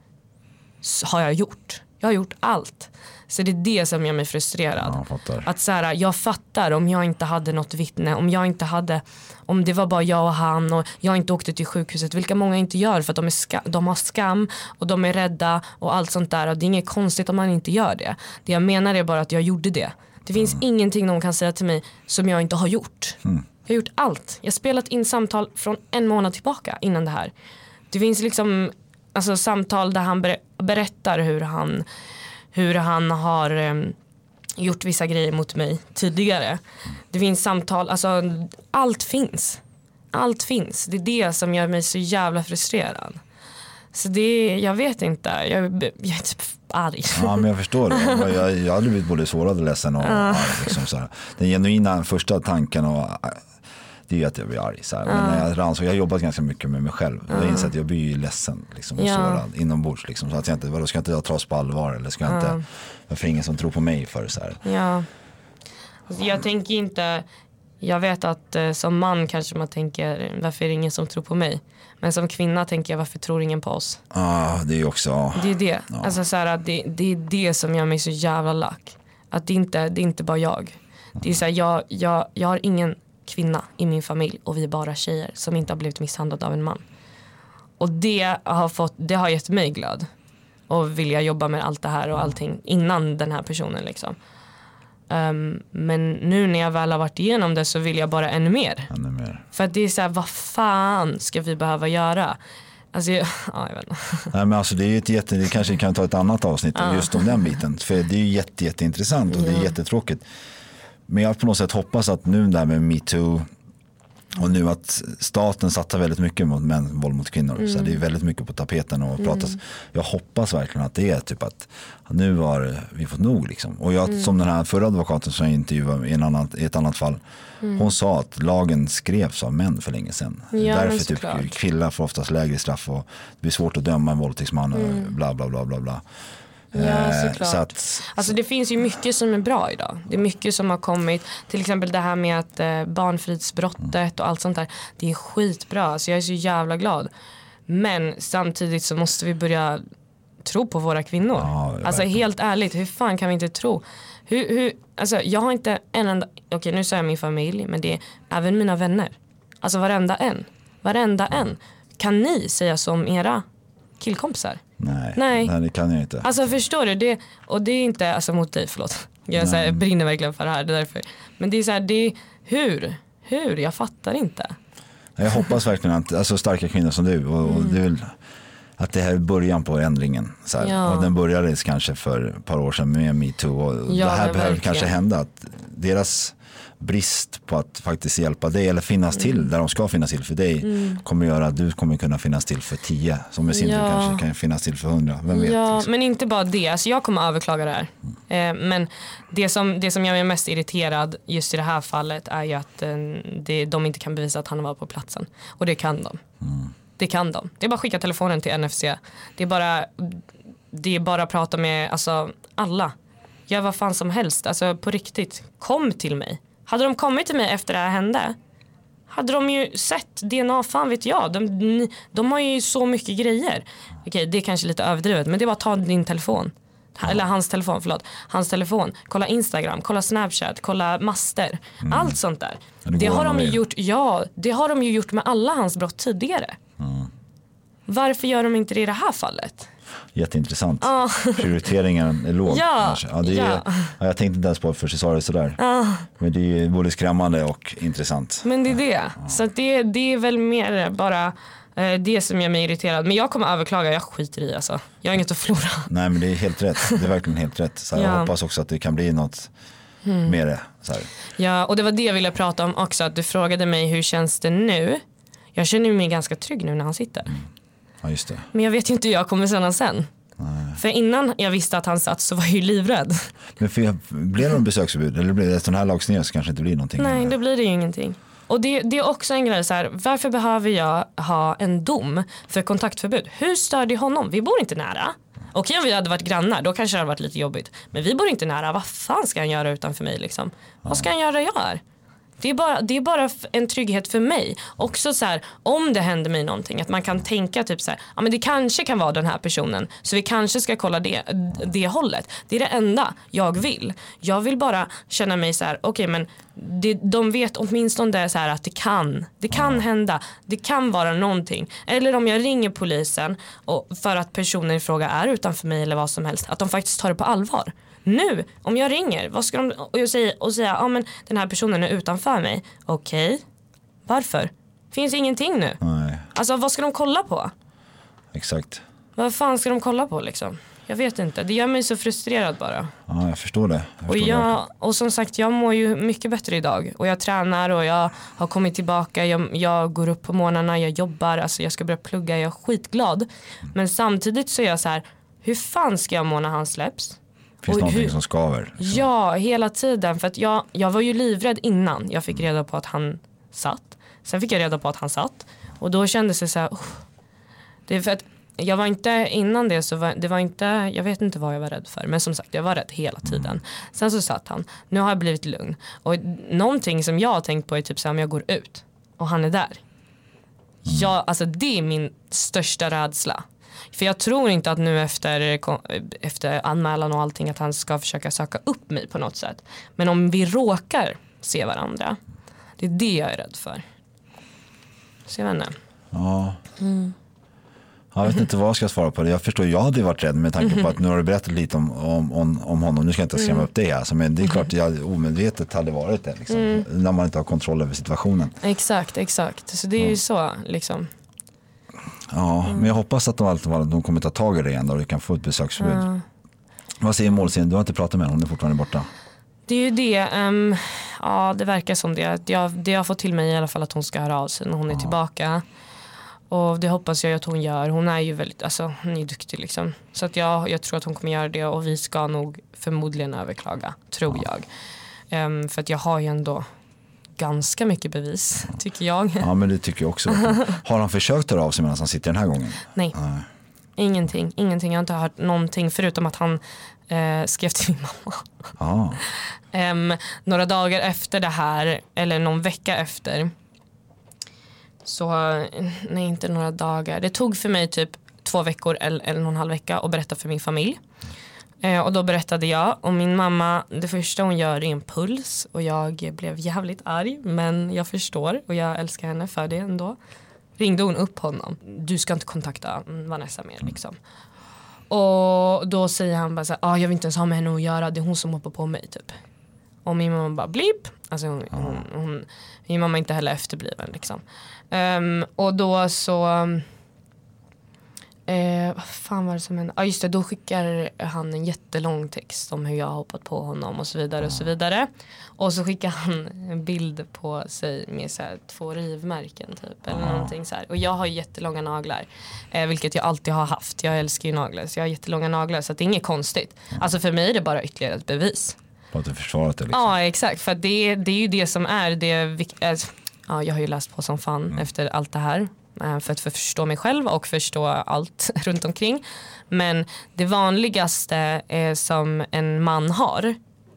har jag gjort, jag har gjort allt. Så det är det som gör mig frustrerad. Ja, att så här, jag fattar om jag inte hade något vittne, om jag inte hade, om det var bara jag och han och jag inte åkte till sjukhuset, vilka många inte gör för att de, är ska, de har skam och de är rädda och allt sånt där, och det är inget konstigt om man inte gör det. Det jag menar är bara att jag gjorde det. Det finns mm. ingenting någon kan säga till mig som jag inte har gjort. Mm. Jag har gjort allt. Jag har spelat in samtal från en månad tillbaka innan det här. Det finns liksom alltså, samtal där han ber- berättar hur han hur han har um, gjort vissa grejer mot mig tidigare. Det finns samtal, alltså allt finns. Allt finns. Det är det som gör mig så jävla frustrerad. Så det är, jag vet inte, jag, jag är typ arg. Ja, men jag förstår det. Jag, jag hade blivit både sårad och ledsen och arg. Liksom så här. Den genuina första tanken och det är ju att jag blir arg. Så här. Men när jag, rannsåg, jag har jobbat ganska mycket med mig själv. Jag har insett att jag blir ju ledsen liksom, och Ja. sårad inombords. Liksom, så att jag inte, vadå, ska jag inte jag tas på allvar? Eller ska jag inte, varför ingen som tror på mig för så här? Ja. Alltså, jag tänker inte... Jag vet att eh, som man kanske man tänker, varför är det ingen som tror på mig? Men som kvinna tänker jag, varför tror ingen på oss? Ja, ah, det är ju också... Ah. Det är det. Ja. Alltså, så här, det, det är det som gör mig så jävla lack. Att det inte, det är inte bara jag. Det är så här, jag, jag, jag har ingen kvinna i min familj och vi är bara tjejer som inte har blivit misshandlade av en man. Och det har, fått, det har gett mig glöd. Och vilja jobba med allt det här och allting innan den här personen liksom. Um, men nu när jag väl har varit igenom det så vill jag bara ännu mer. Ännu mer. För att det är så här, vad fan ska vi behöva göra? Alltså, jag, ja, jag vet inte. Nej, men alltså det är ju ett jätte, det kanske kan ta ett annat avsnitt ja. just om den biten. För det är ju jätte, jätteintressant och ja. det är jättetråkigt. Men jag på något sätt hoppas att nu där med MeToo och nu att staten satsar väldigt mycket mot män, våld mot kvinnor. Mm. Så det är väldigt mycket på tapeten och pratas. Mm. Jag hoppas verkligen att det är typ att nu har vi fått nog liksom. Och jag, mm. som den här förra advokaten som jag intervjuade i, en annan, i ett annat fall. Mm. Hon sa att lagen skrevs av män för länge sedan. Ja, därför typ killar får oftast lägre straff och det blir svårt att döma en våldtäktsman och mm. bla bla bla bla bla. Ja, såklart. Så att, alltså det finns ju mycket som är bra idag. Det är mycket som har kommit. Till exempel det här med att eh, barnfridsbrottet och allt sånt där. Det är skitbra, alltså jag är så jävla glad. Men samtidigt så måste vi börja tro på våra kvinnor. Ja, alltså helt ärligt, hur fan kan vi inte tro? Hur, hur, alltså jag har inte en enda, okej nu säger jag min familj, men det är även mina vänner. Alltså varenda en. Varenda en. Kan ni säga som era killkompisar? Nej, nej. nej, det kan jag inte. Alltså förstår du, det, och det är inte alltså, mot dig, förlåt. Jag så här, brinner verkligen för det här, det är därför. Men det är så här, det är, hur? Hur? Jag fattar inte. Jag hoppas verkligen att, alltså starka kvinnor som du, och, och det är väl att det här är början på ändringen. Så här. Ja. Och den började kanske för ett par år sedan med MeToo och ja, det här behöver verkligen. kanske hända att deras brist på att faktiskt hjälpa dig eller finnas mm. till där de ska finnas till för dig mm. kommer göra att du kommer kunna finnas till för tio som i sin tur ja. kanske kan finnas till för hundra. Vem vet? Ja, liksom. Men inte bara det. Alltså jag kommer överklaga det här. Mm. Eh, men det som, det som gör mig mest irriterad just i det här fallet är ju att eh, det, de inte kan bevisa att han var på platsen. Och det kan de. Mm. Det kan de. Det är bara att skicka telefonen till N F C. Det är bara, det är bara att prata med alltså, alla. Gör vad fan som helst. Alltså på riktigt. Kom till mig. Hade de kommit till mig efter det här hände, hade de ju sett D N A, fan vet jag. De, de har ju så mycket grejer. Okej, det är kanske lite överdrivet, men det är bara att ta din telefon. Eller hans telefon, förlåt. Hans telefon. Kolla Instagram, kolla Snapchat, kolla master. Mm. Allt sånt där. Det, det har de ju gjort, ja, det har de ju gjort med alla hans brott tidigare. Mm. Varför gör de inte det i det här fallet? Jätteintressant. Ah. Prioriteringen är låg. Ja, ja, det är, ja. ja, jag tänkte inte ens på för sig sa det sådär. Ah. Men det är både skrämmande och intressant. Men det är det. Ja. Så att det, det är väl mer bara eh, det som gör mig irriterad. Men jag kommer överklaga, jag skiter i alltså. Jag har inget att förlora. Nej, men det är helt rätt. Det är verkligen helt rätt. Så ja. Jag hoppas också att det kan bli något mm. med det. Så här. Ja, och det var det jag ville prata om också. Att du frågade mig hur känns det nu. Jag känner mig ganska trygg nu när han sitter. Mm. Ja, just det. Men jag vet ju inte hur jag kommer känna sen. Nej. För innan jag visste att han satt så var jag ju livrädd. Men för, blir det någon besöksförbud? Eller blir det sån här lagstiftning så kanske inte blir någonting? Nej, då blir det ju ingenting. Och det, det är också en grej så här, varför behöver jag ha en dom för kontaktförbud? Hur stör det honom? Vi bor inte nära. Okej, om vi hade varit grannar, då kanske det hade varit lite jobbigt. Men vi bor inte nära, vad fan ska han göra utanför mig liksom? Ja. Vad ska han göra jag är? Det är, bara, det är bara en trygghet för mig. Också så här, om det händer mig någonting, att man kan tänka typ så här, ja men det kanske kan vara den här personen, så vi kanske ska kolla det, det hållet. Det är det enda jag vill. Jag vill bara känna mig så här, okej, men det, de vet åtminstone så här att det kan, det kan hända, det kan vara någonting. Eller om jag ringer polisen och för att personen i fråga är utanför mig eller vad som helst, att de faktiskt tar det på allvar. Nu, om jag ringer, vad ska de och jag säger och säga, ja men den här personen är utanför mig. Okej. Okay. Varför? Finns ingenting nu. Nej. Alltså vad ska de kolla på? Exakt. Vad fan ska de kolla på liksom? Jag vet inte. Det gör mig så frustrerad bara. Ja, jag förstår det. Jag och förstår jag det. och som sagt, jag mår ju mycket bättre idag och jag tränar och jag har kommit tillbaka. Jag, jag går upp på morgnarna, jag jobbar, alltså jag ska börja plugga, jag är skitglad. Mm. Men samtidigt så är jag så här, hur fan ska jag må när han släpps? Finns och någonting hur, som skaver? Liksom. Ja, hela tiden. För att jag, jag var ju livrädd innan jag fick reda på att han satt. Sen fick jag reda på att han satt. Och då kändes det så här... Oh, det är för att jag var inte, innan det så var det var inte, jag vet inte vad jag var rädd för. Men som sagt, jag var rädd hela tiden. Sen så satt han. Nu har jag blivit lugn. Och någonting som jag har tänkt på är typ så här, om jag går ut och han är där. Ja, alltså det är min största rädsla. För jag tror inte att nu efter, efter anmälan och allting att han ska försöka söka upp mig på något sätt. Men om vi råkar se varandra, det är det jag är rädd för. Så jag vet inte. Ja. Mm. Jag vet inte vad jag ska svara på det. Jag förstår, jag hade varit rädd med tanke på att nu har du berättat lite om, om, om, om honom. Nu ska jag inte skrämma mm. upp det. Alltså, men det är klart att jag omedvetet hade varit det. Liksom, mm. när man inte har kontroll över situationen. Exakt, exakt. Så det är ja. ju så liksom. Ja, mm. men jag hoppas att de, alltid, de kommer ta tag i det igen och du kan få ett besöksförbud. Mm. Vad säger målsyn? Du har inte pratat med henne, hon är fortfarande borta. Det är ju det. Um, ja, det verkar som det. Jag, det har fått till mig i alla fall att hon ska höra av sig när hon är ja. tillbaka. Och det hoppas jag att hon gör. Hon är ju väldigt, alltså hon är duktig liksom. Så att jag, jag tror att hon kommer göra det och vi ska nog förmodligen överklaga, tror ja. jag. Um, för att jag har ju ändå ganska mycket bevis, tycker jag. Ja, men det tycker jag också. Har han försökt höra av sig medan han sitter den här gången? Nej, Nej. ingenting. Ingenting. Jag har inte hört någonting förutom att han eh, skrev till min mamma. Ah. um, några dagar efter det här, eller någon vecka efter, så, nej inte några dagar. Det tog för mig typ två veckor eller, eller någon halv vecka att berätta för min familj. Eh, och då berättade jag. Och min mamma, det första hon gör är en puls. Och jag blev jävligt arg. Men jag förstår och jag älskar henne för det ändå. Ringde hon upp honom. Du ska inte kontakta Vanessa mer liksom. Och då säger han bara så här, ah, jag vill inte ens ha med henne att göra. Det är hon som hoppar på mig typ. Och min mamma bara blipp. Alltså hon, hon, hon, min mamma är inte heller efterbliven liksom. Um, och då så eh, vad fan var det som hände? Ja ah, just det, då skickar han en jättelång text om hur jag har hoppat på honom och så vidare och så vidare. Och så skickar han en bild på sig med så här, två rivmärken typ eller någonting så här. Och jag har jättelånga naglar, eh, vilket jag alltid har haft. Jag älskar ju naglar, så jag har jättelånga naglar, så att det är inget konstigt. Alltså för mig är det bara ytterligare ett bevis. På att du försvarat det liksom. Ja, exakt, för det, det är ju det som är det. Alltså, ja, jag har ju läst på som fan mm. efter allt det här. För att förstå mig själv och förstå allt runt omkring. Men det vanligaste eh, som en man har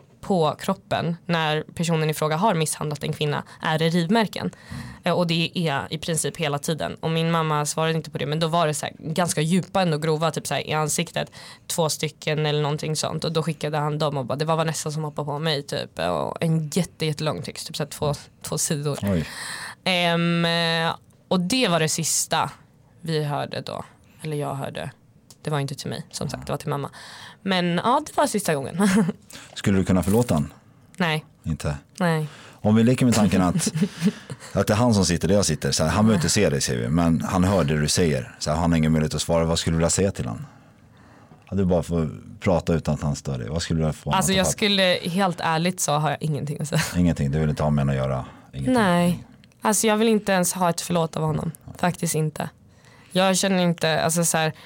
på kroppen när personen i fråga har misshandlat en kvinna är det rivmärken. Eh, och det är i princip hela tiden. Och min mamma svarade inte på det, men då var det så här, ganska djupa och grova typ så här, i ansiktet. Två stycken eller någonting sånt. Och då skickade han dem och bara, det var Vanessa som hoppade på mig typ. Och en jätte, jättelång text, typ så här, två, två sidor. Oj. Um, och det var det sista vi hörde då. Eller jag hörde. Det var inte till mig, som sagt, det var till mamma. Men ja, det var sista gången. Skulle du kunna förlåta han? Nej. Inte? Nej. Om vi leker med tanken att, att det är han som sitter där jag sitter. Så här, han behöver inte se dig, säger vi, men han hör det du säger. Så här, han har ingen möjlighet att svara. Vad skulle du vilja säga till han? Ja, du bara får prata utan att han stör dig. Vad skulle du vilja få? Alltså jag skulle, helt ärligt så har jag ingenting att säga. Ingenting, du vill inte ha med att göra? Ingenting. Nej. Alltså jag vill inte ens ha ett förlåt av honom. Faktiskt inte. Jag känner inte, alltså så här,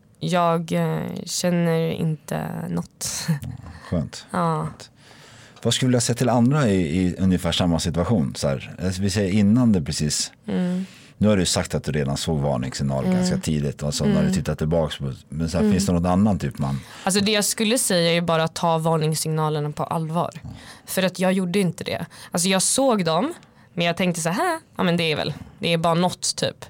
jag känner inte något. Skönt. Ja. Skönt. Vad skulle jag säga till andra i, i ungefär samma situation? Så här, vi säger innan det precis. Mm. Nu har du sagt att du redan såg varningssignaler mm. ganska tidigt. Och så mm. när du tittar tillbaka på, men så här, mm. finns det något annan typ man? Alltså det jag skulle säga är bara att ta varningssignalerna på allvar. Mm. För att jag gjorde inte det. Alltså jag såg dem. Men jag tänkte så här, ja men det är väl, det är bara något typ.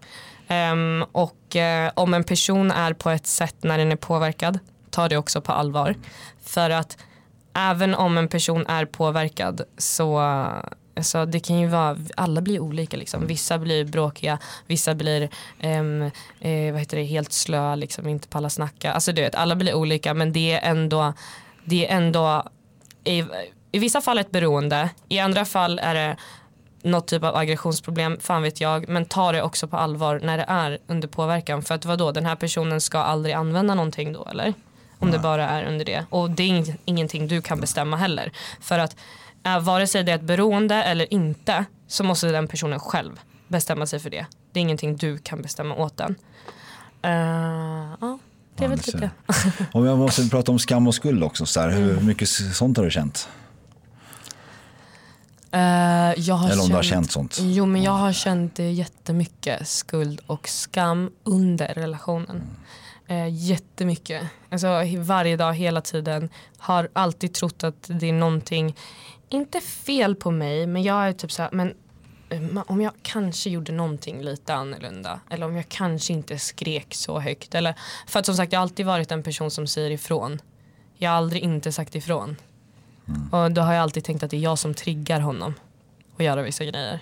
Um, och uh, om en person är på ett sätt när den är påverkad, ta det också på allvar. För att även om en person är påverkad så, alltså det kan ju vara, alla blir olika liksom. Vissa blir bråkiga, vissa blir um, eh, vad heter det, helt slö liksom, inte palla snacka. Alltså du vet, alla blir olika, men det är ändå, det är ändå i, i vissa fall ett beroende, i andra fall är det något typ av aggressionsproblem, fan vet jag. Men ta det också på allvar när det är under påverkan. För att vadå, den här personen ska aldrig använda någonting då, eller? Om Nej. det bara är under det. Och det är ingenting du kan bestämma heller. För att äh, vare sig det är ett beroende eller inte, så måste den personen själv bestämma sig för det. Det är ingenting du kan bestämma åt den. Uh, ja, det är väl typ det. Om jag måste prata om skam och skuld också. Så här, hur mycket sånt har du känt? Uh, jag har Eller om känt, du har känt sånt. Jo, men jag har känt jättemycket skuld och skam under relationen. Uh, jättemycket. Alltså varje dag, hela tiden. Har alltid trott att det är någonting, inte fel på mig, men jag är typ så här, men om jag kanske gjorde någonting lite annorlunda, eller om jag kanske inte skrek så högt, eller för att som sagt jag har alltid varit en person som säger ifrån. Jag har aldrig inte sagt ifrån. Mm. Och då har jag alltid tänkt att det är jag som triggar honom att göra vissa grejer.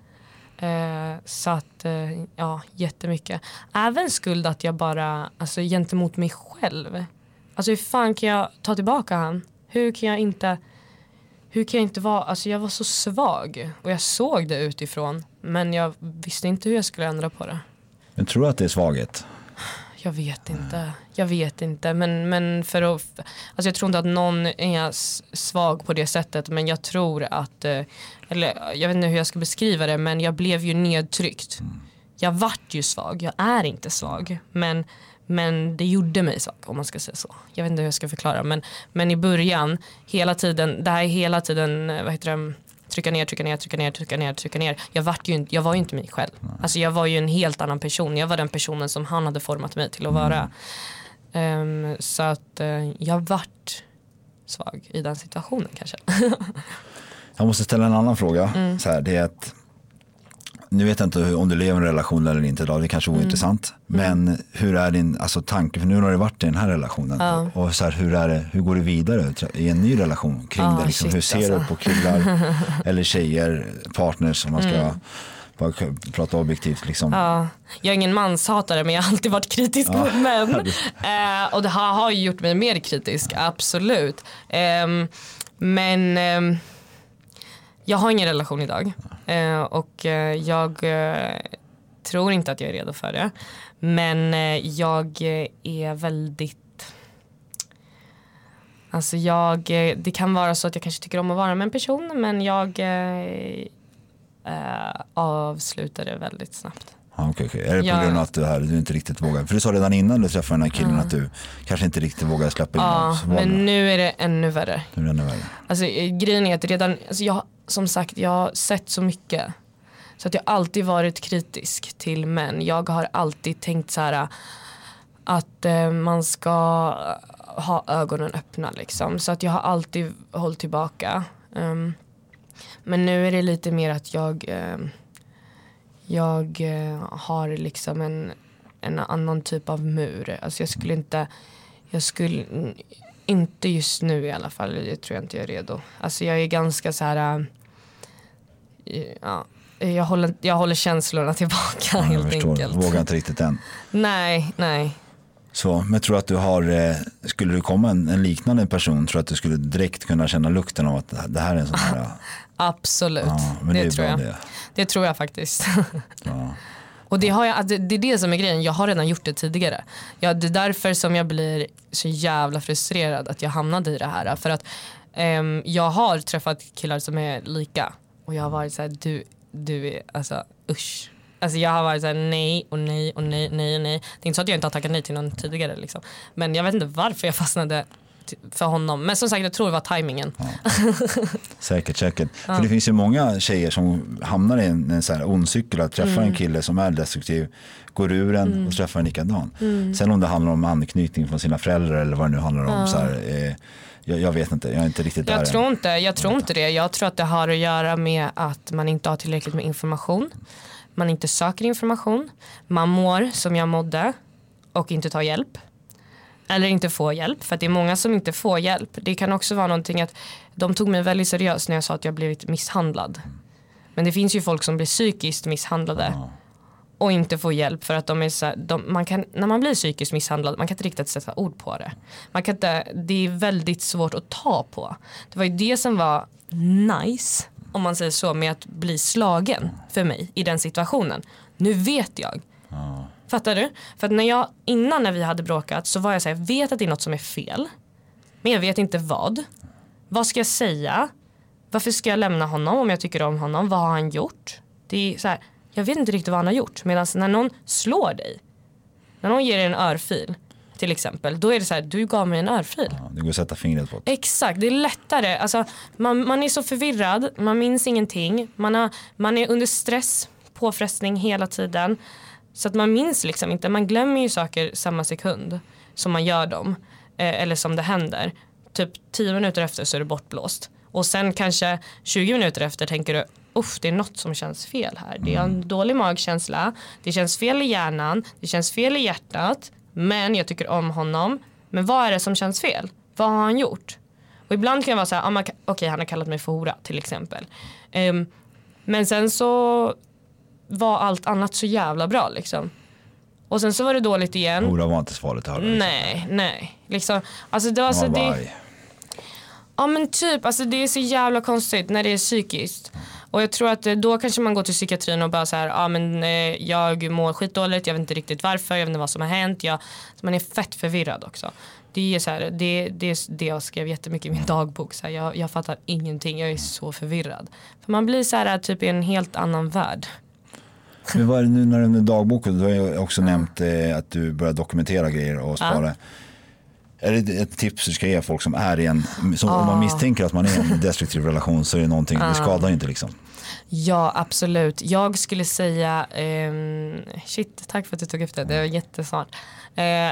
Eh, så att eh, ja, jättemycket. Även skuld att jag bara, alltså gentemot mig själv. Alltså hur fan kan jag ta tillbaka han? Hur kan jag inte Hur kan jag inte vara, alltså jag var så svag och jag såg det utifrån, men jag visste inte hur jag skulle ändra på det. Men tror du att det är svaghet? Jag vet inte. Jag vet inte, men men för att, alltså jag tror inte att någon är svag på det sättet, men jag tror att, eller jag vet inte hur jag ska beskriva det, men jag blev ju nedtryckt. Mm. Jag vart ju svag. Jag är inte svag, men Men det gjorde mig svag, om man ska säga så. Jag vet inte hur jag ska förklara. Men, men i början, hela tiden, det här är hela tiden, vad heter det, trycka ner, trycka ner, trycka ner, trycka ner, trycka ner. Jag, vart ju, jag var ju inte mig själv. Alltså jag var ju en helt annan person. Jag var den personen som han hade format mig till att vara. Um, så att uh, jag vart svag i den situationen kanske. Jag måste ställa en annan fråga. Mm. Så här, det är att nu vet jag inte hur, om du lever i en relation eller inte idag, det är kanske ointressant. Mm. Men hur är din alltså, tanke, för nu har du varit i den här relationen. Ja. Och så här, hur, är det, hur går du vidare i en ny relation kring ja, det? Liksom, shit, hur ser alltså. du på killar eller tjejer, partners, om man ska mm. bara prata objektivt? Liksom. Ja. Jag är ingen manshatare, men jag har alltid varit kritisk ja. mot män. eh, och det har, har ju gjort mig mer kritisk, absolut. Eh, men... Eh, Jag har ingen relation idag eh, och eh, jag eh, tror inte att jag är redo för det. Men eh, jag är väldigt... Alltså jag... Det kan vara så att jag kanske tycker om att vara med en person, men jag eh, eh, avslutar det väldigt snabbt. Ah, okay, okay. Är det på jag... grund av att du, här, du inte riktigt vågar? För du sa redan innan du träffade den här killen mm. att du kanske inte riktigt vågar släppa in ja, någon. Ja, men nu är det ännu värre. Nu är det ännu värre. Alltså grejen är att redan... Alltså, jag, som sagt, jag har sett så mycket. Så att jag alltid varit kritisk till män. Jag har alltid tänkt så här att eh, man ska ha ögonen öppna liksom. Så att jag har alltid hållit tillbaka. Um, men nu är det lite mer att jag... Eh, Jag eh, har liksom en, en annan typ av mur. Alltså jag skulle inte... Jag skulle... Inte just nu i alla fall. Jag tror jag inte jag är redo. Alltså jag är ganska så här... Äh, ja, jag, håller, jag håller känslorna tillbaka ja, helt förstår. enkelt. Vågar inte riktigt än. Nej, nej. Så, men tror att du har... Eh, skulle du komma en, en liknande person, tror att du skulle direkt kunna känna lukten av att det här är en sån här... Absolut, ja, men det, det tror jag. Det. det tror jag faktiskt. Ja. Och det, har jag, det, det är det som är grejen. Jag har redan gjort det tidigare. Ja, det är därför som jag blir så jävla frustrerad att jag hamnade i det här. För att um, jag har träffat killar som är lika. Och jag har varit så här, du, du är, alltså usch. Alltså jag har varit så här, nej och nej och nej, nej och nej. Det är inte så att jag inte har tackat nej till någon tidigare liksom. Men jag vet inte varför jag fastnade för honom. Men som sagt, jag tror det var tajmingen. Ja. Säkert, säkert. Ja. För det finns ju många tjejer som hamnar i en, en så här ond cykel att träffa mm. en kille som är destruktiv, går ur en mm. och träffar en likadan. Mm. Sen om det handlar om anknytning från sina föräldrar eller vad det nu handlar om. Ja. Så här, eh, jag, jag vet inte, jag är inte riktigt där. Jag tror inte, jag tror inte det. Jag tror att det har att göra med att man inte har tillräckligt med information. Man inte söker information. Man mår som jag mådde och inte tar hjälp. Eller inte få hjälp, för att det är många som inte får hjälp. Det kan också vara någonting att de tog mig väldigt seriöst när jag sa att jag blivit misshandlad. Men det finns ju folk som blir psykiskt misshandlade och inte får hjälp för att de är så här, de, man kan, när man blir psykiskt misshandlad, man kan inte riktigt sätta ord på det. Man kan inte, det är väldigt svårt att ta på. Det var ju det som var nice, om man säger så, med att bli slagen för mig i den situationen. Nu vet jag. Ja. Fattar du? För att när jag, innan när vi hade bråkat så var jag så här, jag vet att det är något som är fel. Men jag vet inte vad. Vad ska jag säga? Varför ska jag lämna honom om jag tycker om honom? Vad har han gjort? Det är så här, jag vet inte riktigt vad han har gjort. Medan när någon slår dig, när någon ger dig en örfil, till exempel, då är det så här, du gav mig en örfil. Ja, det går att sätta fingret på. Exakt, det är lättare. Alltså, man, man är så förvirrad, man minns ingenting. Man, har, man är under stress, påfrestning hela tiden. Så att man minns liksom inte, man glömmer ju saker samma sekund som man gör dem. Eh, eller som det händer. Typ tio minuter efter så är det bortblåst. Och sen kanske tjugo minuter efter tänker du, uff, det är något som känns fel här. Det är en dålig magkänsla, det känns fel i hjärnan, det känns fel i hjärtat. Men jag tycker om honom. Men vad är det som känns fel? Vad har han gjort? Och ibland kan jag vara så här, ah, okej okay, han har kallat mig för hora till exempel. Um, men sen så var allt annat så jävla bra liksom. Och sen så var det dåligt igen. Hora var inte svaret här. Liksom. Nej, nej. Liksom, alltså det var så var det... Ja men typ, alltså det är så jävla konstigt när det är psykiskt. Och jag tror att då kanske man går till psykiatrin och bara så här, ja men eh, jag mår skitdåligt, jag vet inte riktigt varför, jag vet inte vad som har hänt. Jag, man är fett förvirrad också. Det är så här, det, det är det jag skrev jättemycket i min dagbok. Så här, jag, jag fattar ingenting, jag är så förvirrad. För man blir så här typ i en helt annan värld. Men vad är det nu när du är dagboken? Du har ju också nämnt eh, att du börjar dokumentera grejer och spara. Ja. Är det ett tips du ska ge folk som är i en, som, ah. om man misstänker att man är i en destruktiv relation så är det någonting, ah. det skadar inte liksom? Ja, absolut. Jag skulle säga, eh, shit, tack för att du tog upp det, det var jättesmart. Eh,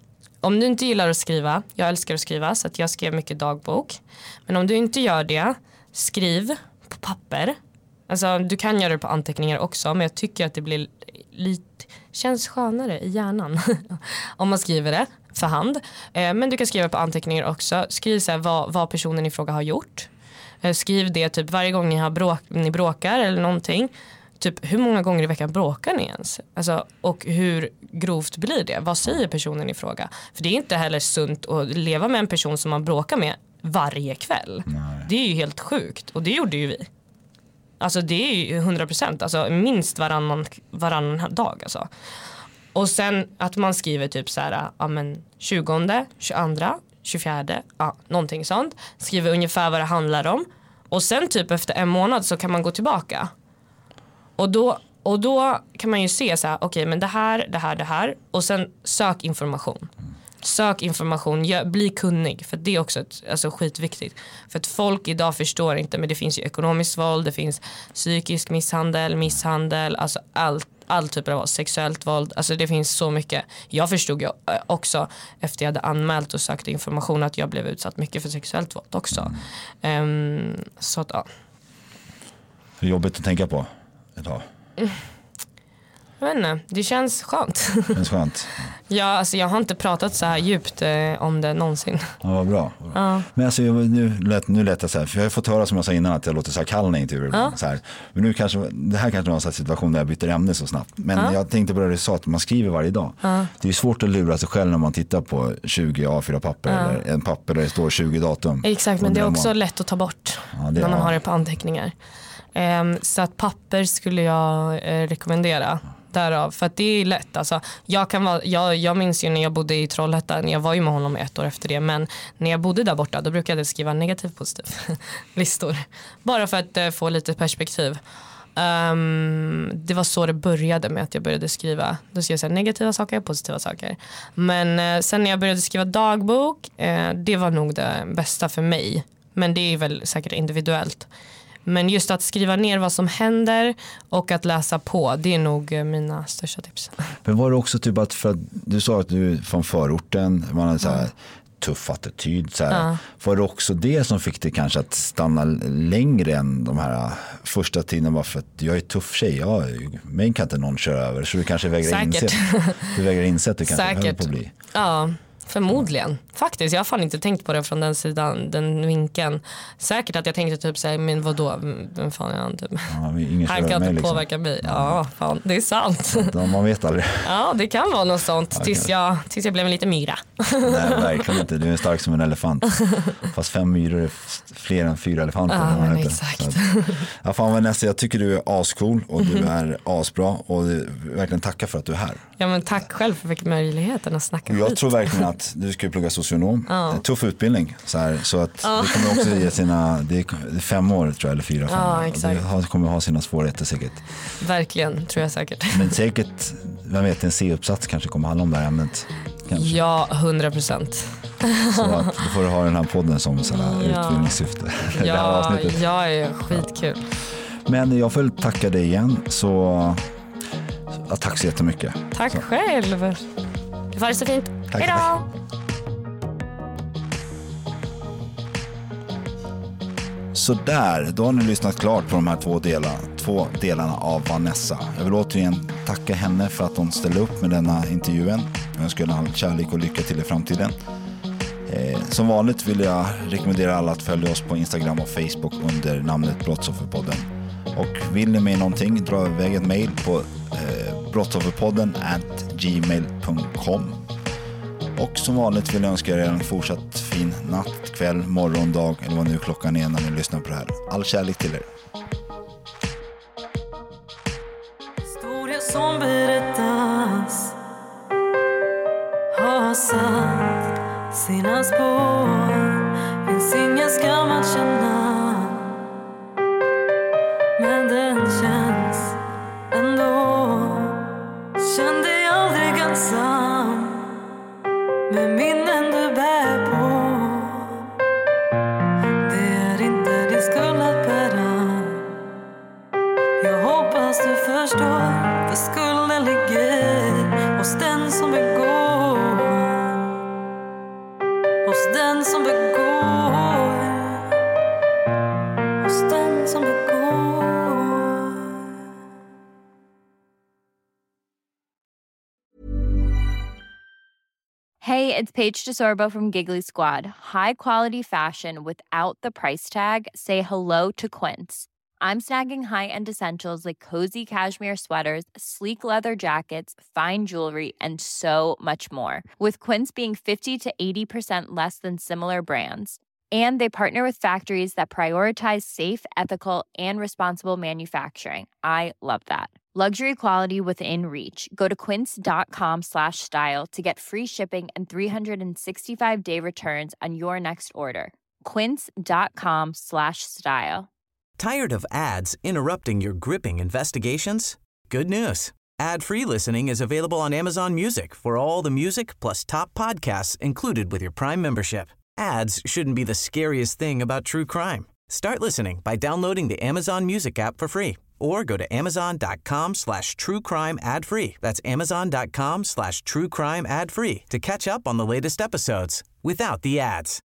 om du inte gillar att skriva, jag älskar att skriva så att jag skrev mycket dagbok. Men om du inte gör det, skriv på papper. Alltså du kan göra det på anteckningar också, men jag tycker att det blir lite, känns skönare i hjärnan om man skriver det för hand. Eh, men du kan skriva på anteckningar också. Skriv så här, vad, vad personen i fråga har gjort. Eh, skriv det typ varje gång ni, har bråk, ni bråkar eller någonting. Typ hur många gånger i veckan bråkar ni ens? Alltså, och hur grovt blir det? Vad säger personen i fråga? För det är inte heller sunt att leva med en person som man bråkar med varje kväll. Nej. Det är ju helt sjukt. Och det gjorde ju vi. Alltså det är ju hundra procent. Alltså minst varannan, varannan dag alltså. Och sen att man skriver typ så här, ja men tjugonde, tjugoandra, tjugofjärde, ja någonting sånt. Skriver ungefär vad det handlar om. Och sen typ efter en månad så kan man gå tillbaka. Och då, och då kan man ju se så här, okej okay, men det här, det här, det här. Och sen sök information. Sök information, gör, bli kunnig. För det är också ett, alltså, skitviktigt. För att folk idag förstår inte, men det finns ju ekonomiskt våld, det finns psykisk misshandel, misshandel, alltså allt. All typer av sexuellt våld, alltså det finns så mycket. Jag förstod ju också efter jag hade anmält och sökte information att jag blev utsatt mycket för sexuellt våld också. Um, så att ja. Det är jobbigt att tänka på idag. Mm. Jag vet inte, det känns skönt. Det känns skönt. Ja, alltså jag har inte pratat så här djupt eh, om det någonsin. Ja, vad bra. Ja. Men alltså, nu lät, nu lät jag så här, för jag har fått höra som jag sa innan att jag låter så här kall när jag intervjuar. Ja. Så här. Men nu kanske, det här kanske är en sån situation där jag byter ämne så snabbt. Men ja. jag tänkte på det du sa att man skriver varje dag. Ja. Det är svårt att lura sig själv när man tittar på tjugo A fyra papper ja. eller en papper där det står tjugo datum. Exakt, men det är också lätt att ta bort ja, det, när man ja. har det på anteckningar. Um, så att papper skulle jag uh, rekommendera. Därav, för att det är lätt alltså, jag, kan vara, jag, jag minns ju när jag bodde i Trollhättan, jag var ju med honom ett år efter det, men när jag bodde där borta då brukade jag skriva negativ positiv listor, bara för att uh, få lite perspektiv. Um, det var så det började med att jag började skriva. Då skrev jag så här, negativa saker, positiva saker. Men uh, sen när jag började skriva dagbok, uh, det var nog det bästa för mig. Men det är väl säkert individuellt. Men just att skriva ner vad som händer och att läsa på, det är nog mina största tips. Men var det också typ att, för att du sa att du är från förorten, man har så här tuff attityd så här. Ja. Var det också det som fick dig kanske att stanna längre än de här första tiden, bara för att jag är tuff tjej, ja, mig kan inte någon köra över, så du kanske vägrar inse, du vägrar inse att du kanske höll på att bli. Ja. Förmodligen. Faktiskt, jag har fan inte tänkt på det från den sidan, den vinkeln. Säkert att jag tänkte typ såhär, men vadå, vem fan är han typ? Ja, han kan inte liksom påverka mig. Ja, ja, fan, det är sant. Ja, man vet aldrig. Ja, det kan vara något sånt, ja, tills, jag, tills jag blev en liten myra. Nej, verkligen inte. Du är stark som en elefant. Fast fem myror är fler än fyra elefanter. Ja, men exakt. Ja, fan Vanessa, jag tycker du är ascool och du är asbra och verkligen tacka för att du är här. Ja, men tack själv för att jag fick möjligheten att snacka. Jag skit. tror verkligen att du ska plugga socionom. Ja. Tuff utbildning. Så, här, så att ja. det kommer också ge sina, det är fem år tror jag, eller fyra, fem ja, år. Exakt. Det kommer ha sina svårigheter säkert. Verkligen, tror jag säkert. Men säkert, vem vet, en C-uppsats kanske kommer handla om det här ämnet. Kanske. Ja, hundra procent. Så att då får du ha den här podden som sån här ja. utbildningssyfte. Ja, det här avsnittet. ja, är skitkul. Men jag får tacka dig igen, så ja, tack så jättemycket. Tack så. själv. Du får det så fint. Tack. Hej då! Så där, då har ni lyssnat klart på de här två delarna, två delarna av Vanessa. Jag vill återigen tacka henne för att hon ställde upp med denna intervjun. Jag önskar henne all kärlek och lycka till i framtiden. Eh, som vanligt vill jag rekommendera alla att följa oss på Instagram och Facebook under namnet Brottsofferpodden. Och vill ni med någonting, dra iväg ett mejl på eh, brottsofferpodden at gmail punkt com. Och som vanligt vill jag önska er en fortsatt fin natt, kväll, morgon, dag eller vad nu klockan är när ni lyssnar på det här. All kärlek till er. Historia som berättas har satt sina spår. Finns ingen skam att känna, men den känns ändå. Känn dig aldrig ensam med minnen du bär på. Det är inte din skuld att bära. Jag hoppas du förstår, för skulden ligger hos den som begår. Hos den som begår. Hos den som begår. Hey, it's Paige DeSorbo from Giggly Squad. High quality fashion without the price tag. Say hello to Quince. I'm snagging high-end essentials like cozy cashmere sweaters, sleek leather jackets, fine jewelry, and so much more. With Quince being fifty to eighty percent less than similar brands. And they partner with factories that prioritize safe, ethical, and responsible manufacturing. I love that. Luxury quality within reach. Go to quince.com slash style to get free shipping and three sixty-five day returns on your next order. Quince.com slash style. Tired of ads interrupting your gripping investigations? Good news. Ad-free listening is available on Amazon Music for all the music plus top podcasts included with your Prime membership. Ads shouldn't be the scariest thing about true crime. Start listening by downloading the Amazon Music app for free or go to amazon.com slash true crime ad free. That's amazon.com slash true crime ad free to catch up on the latest episodes without the ads.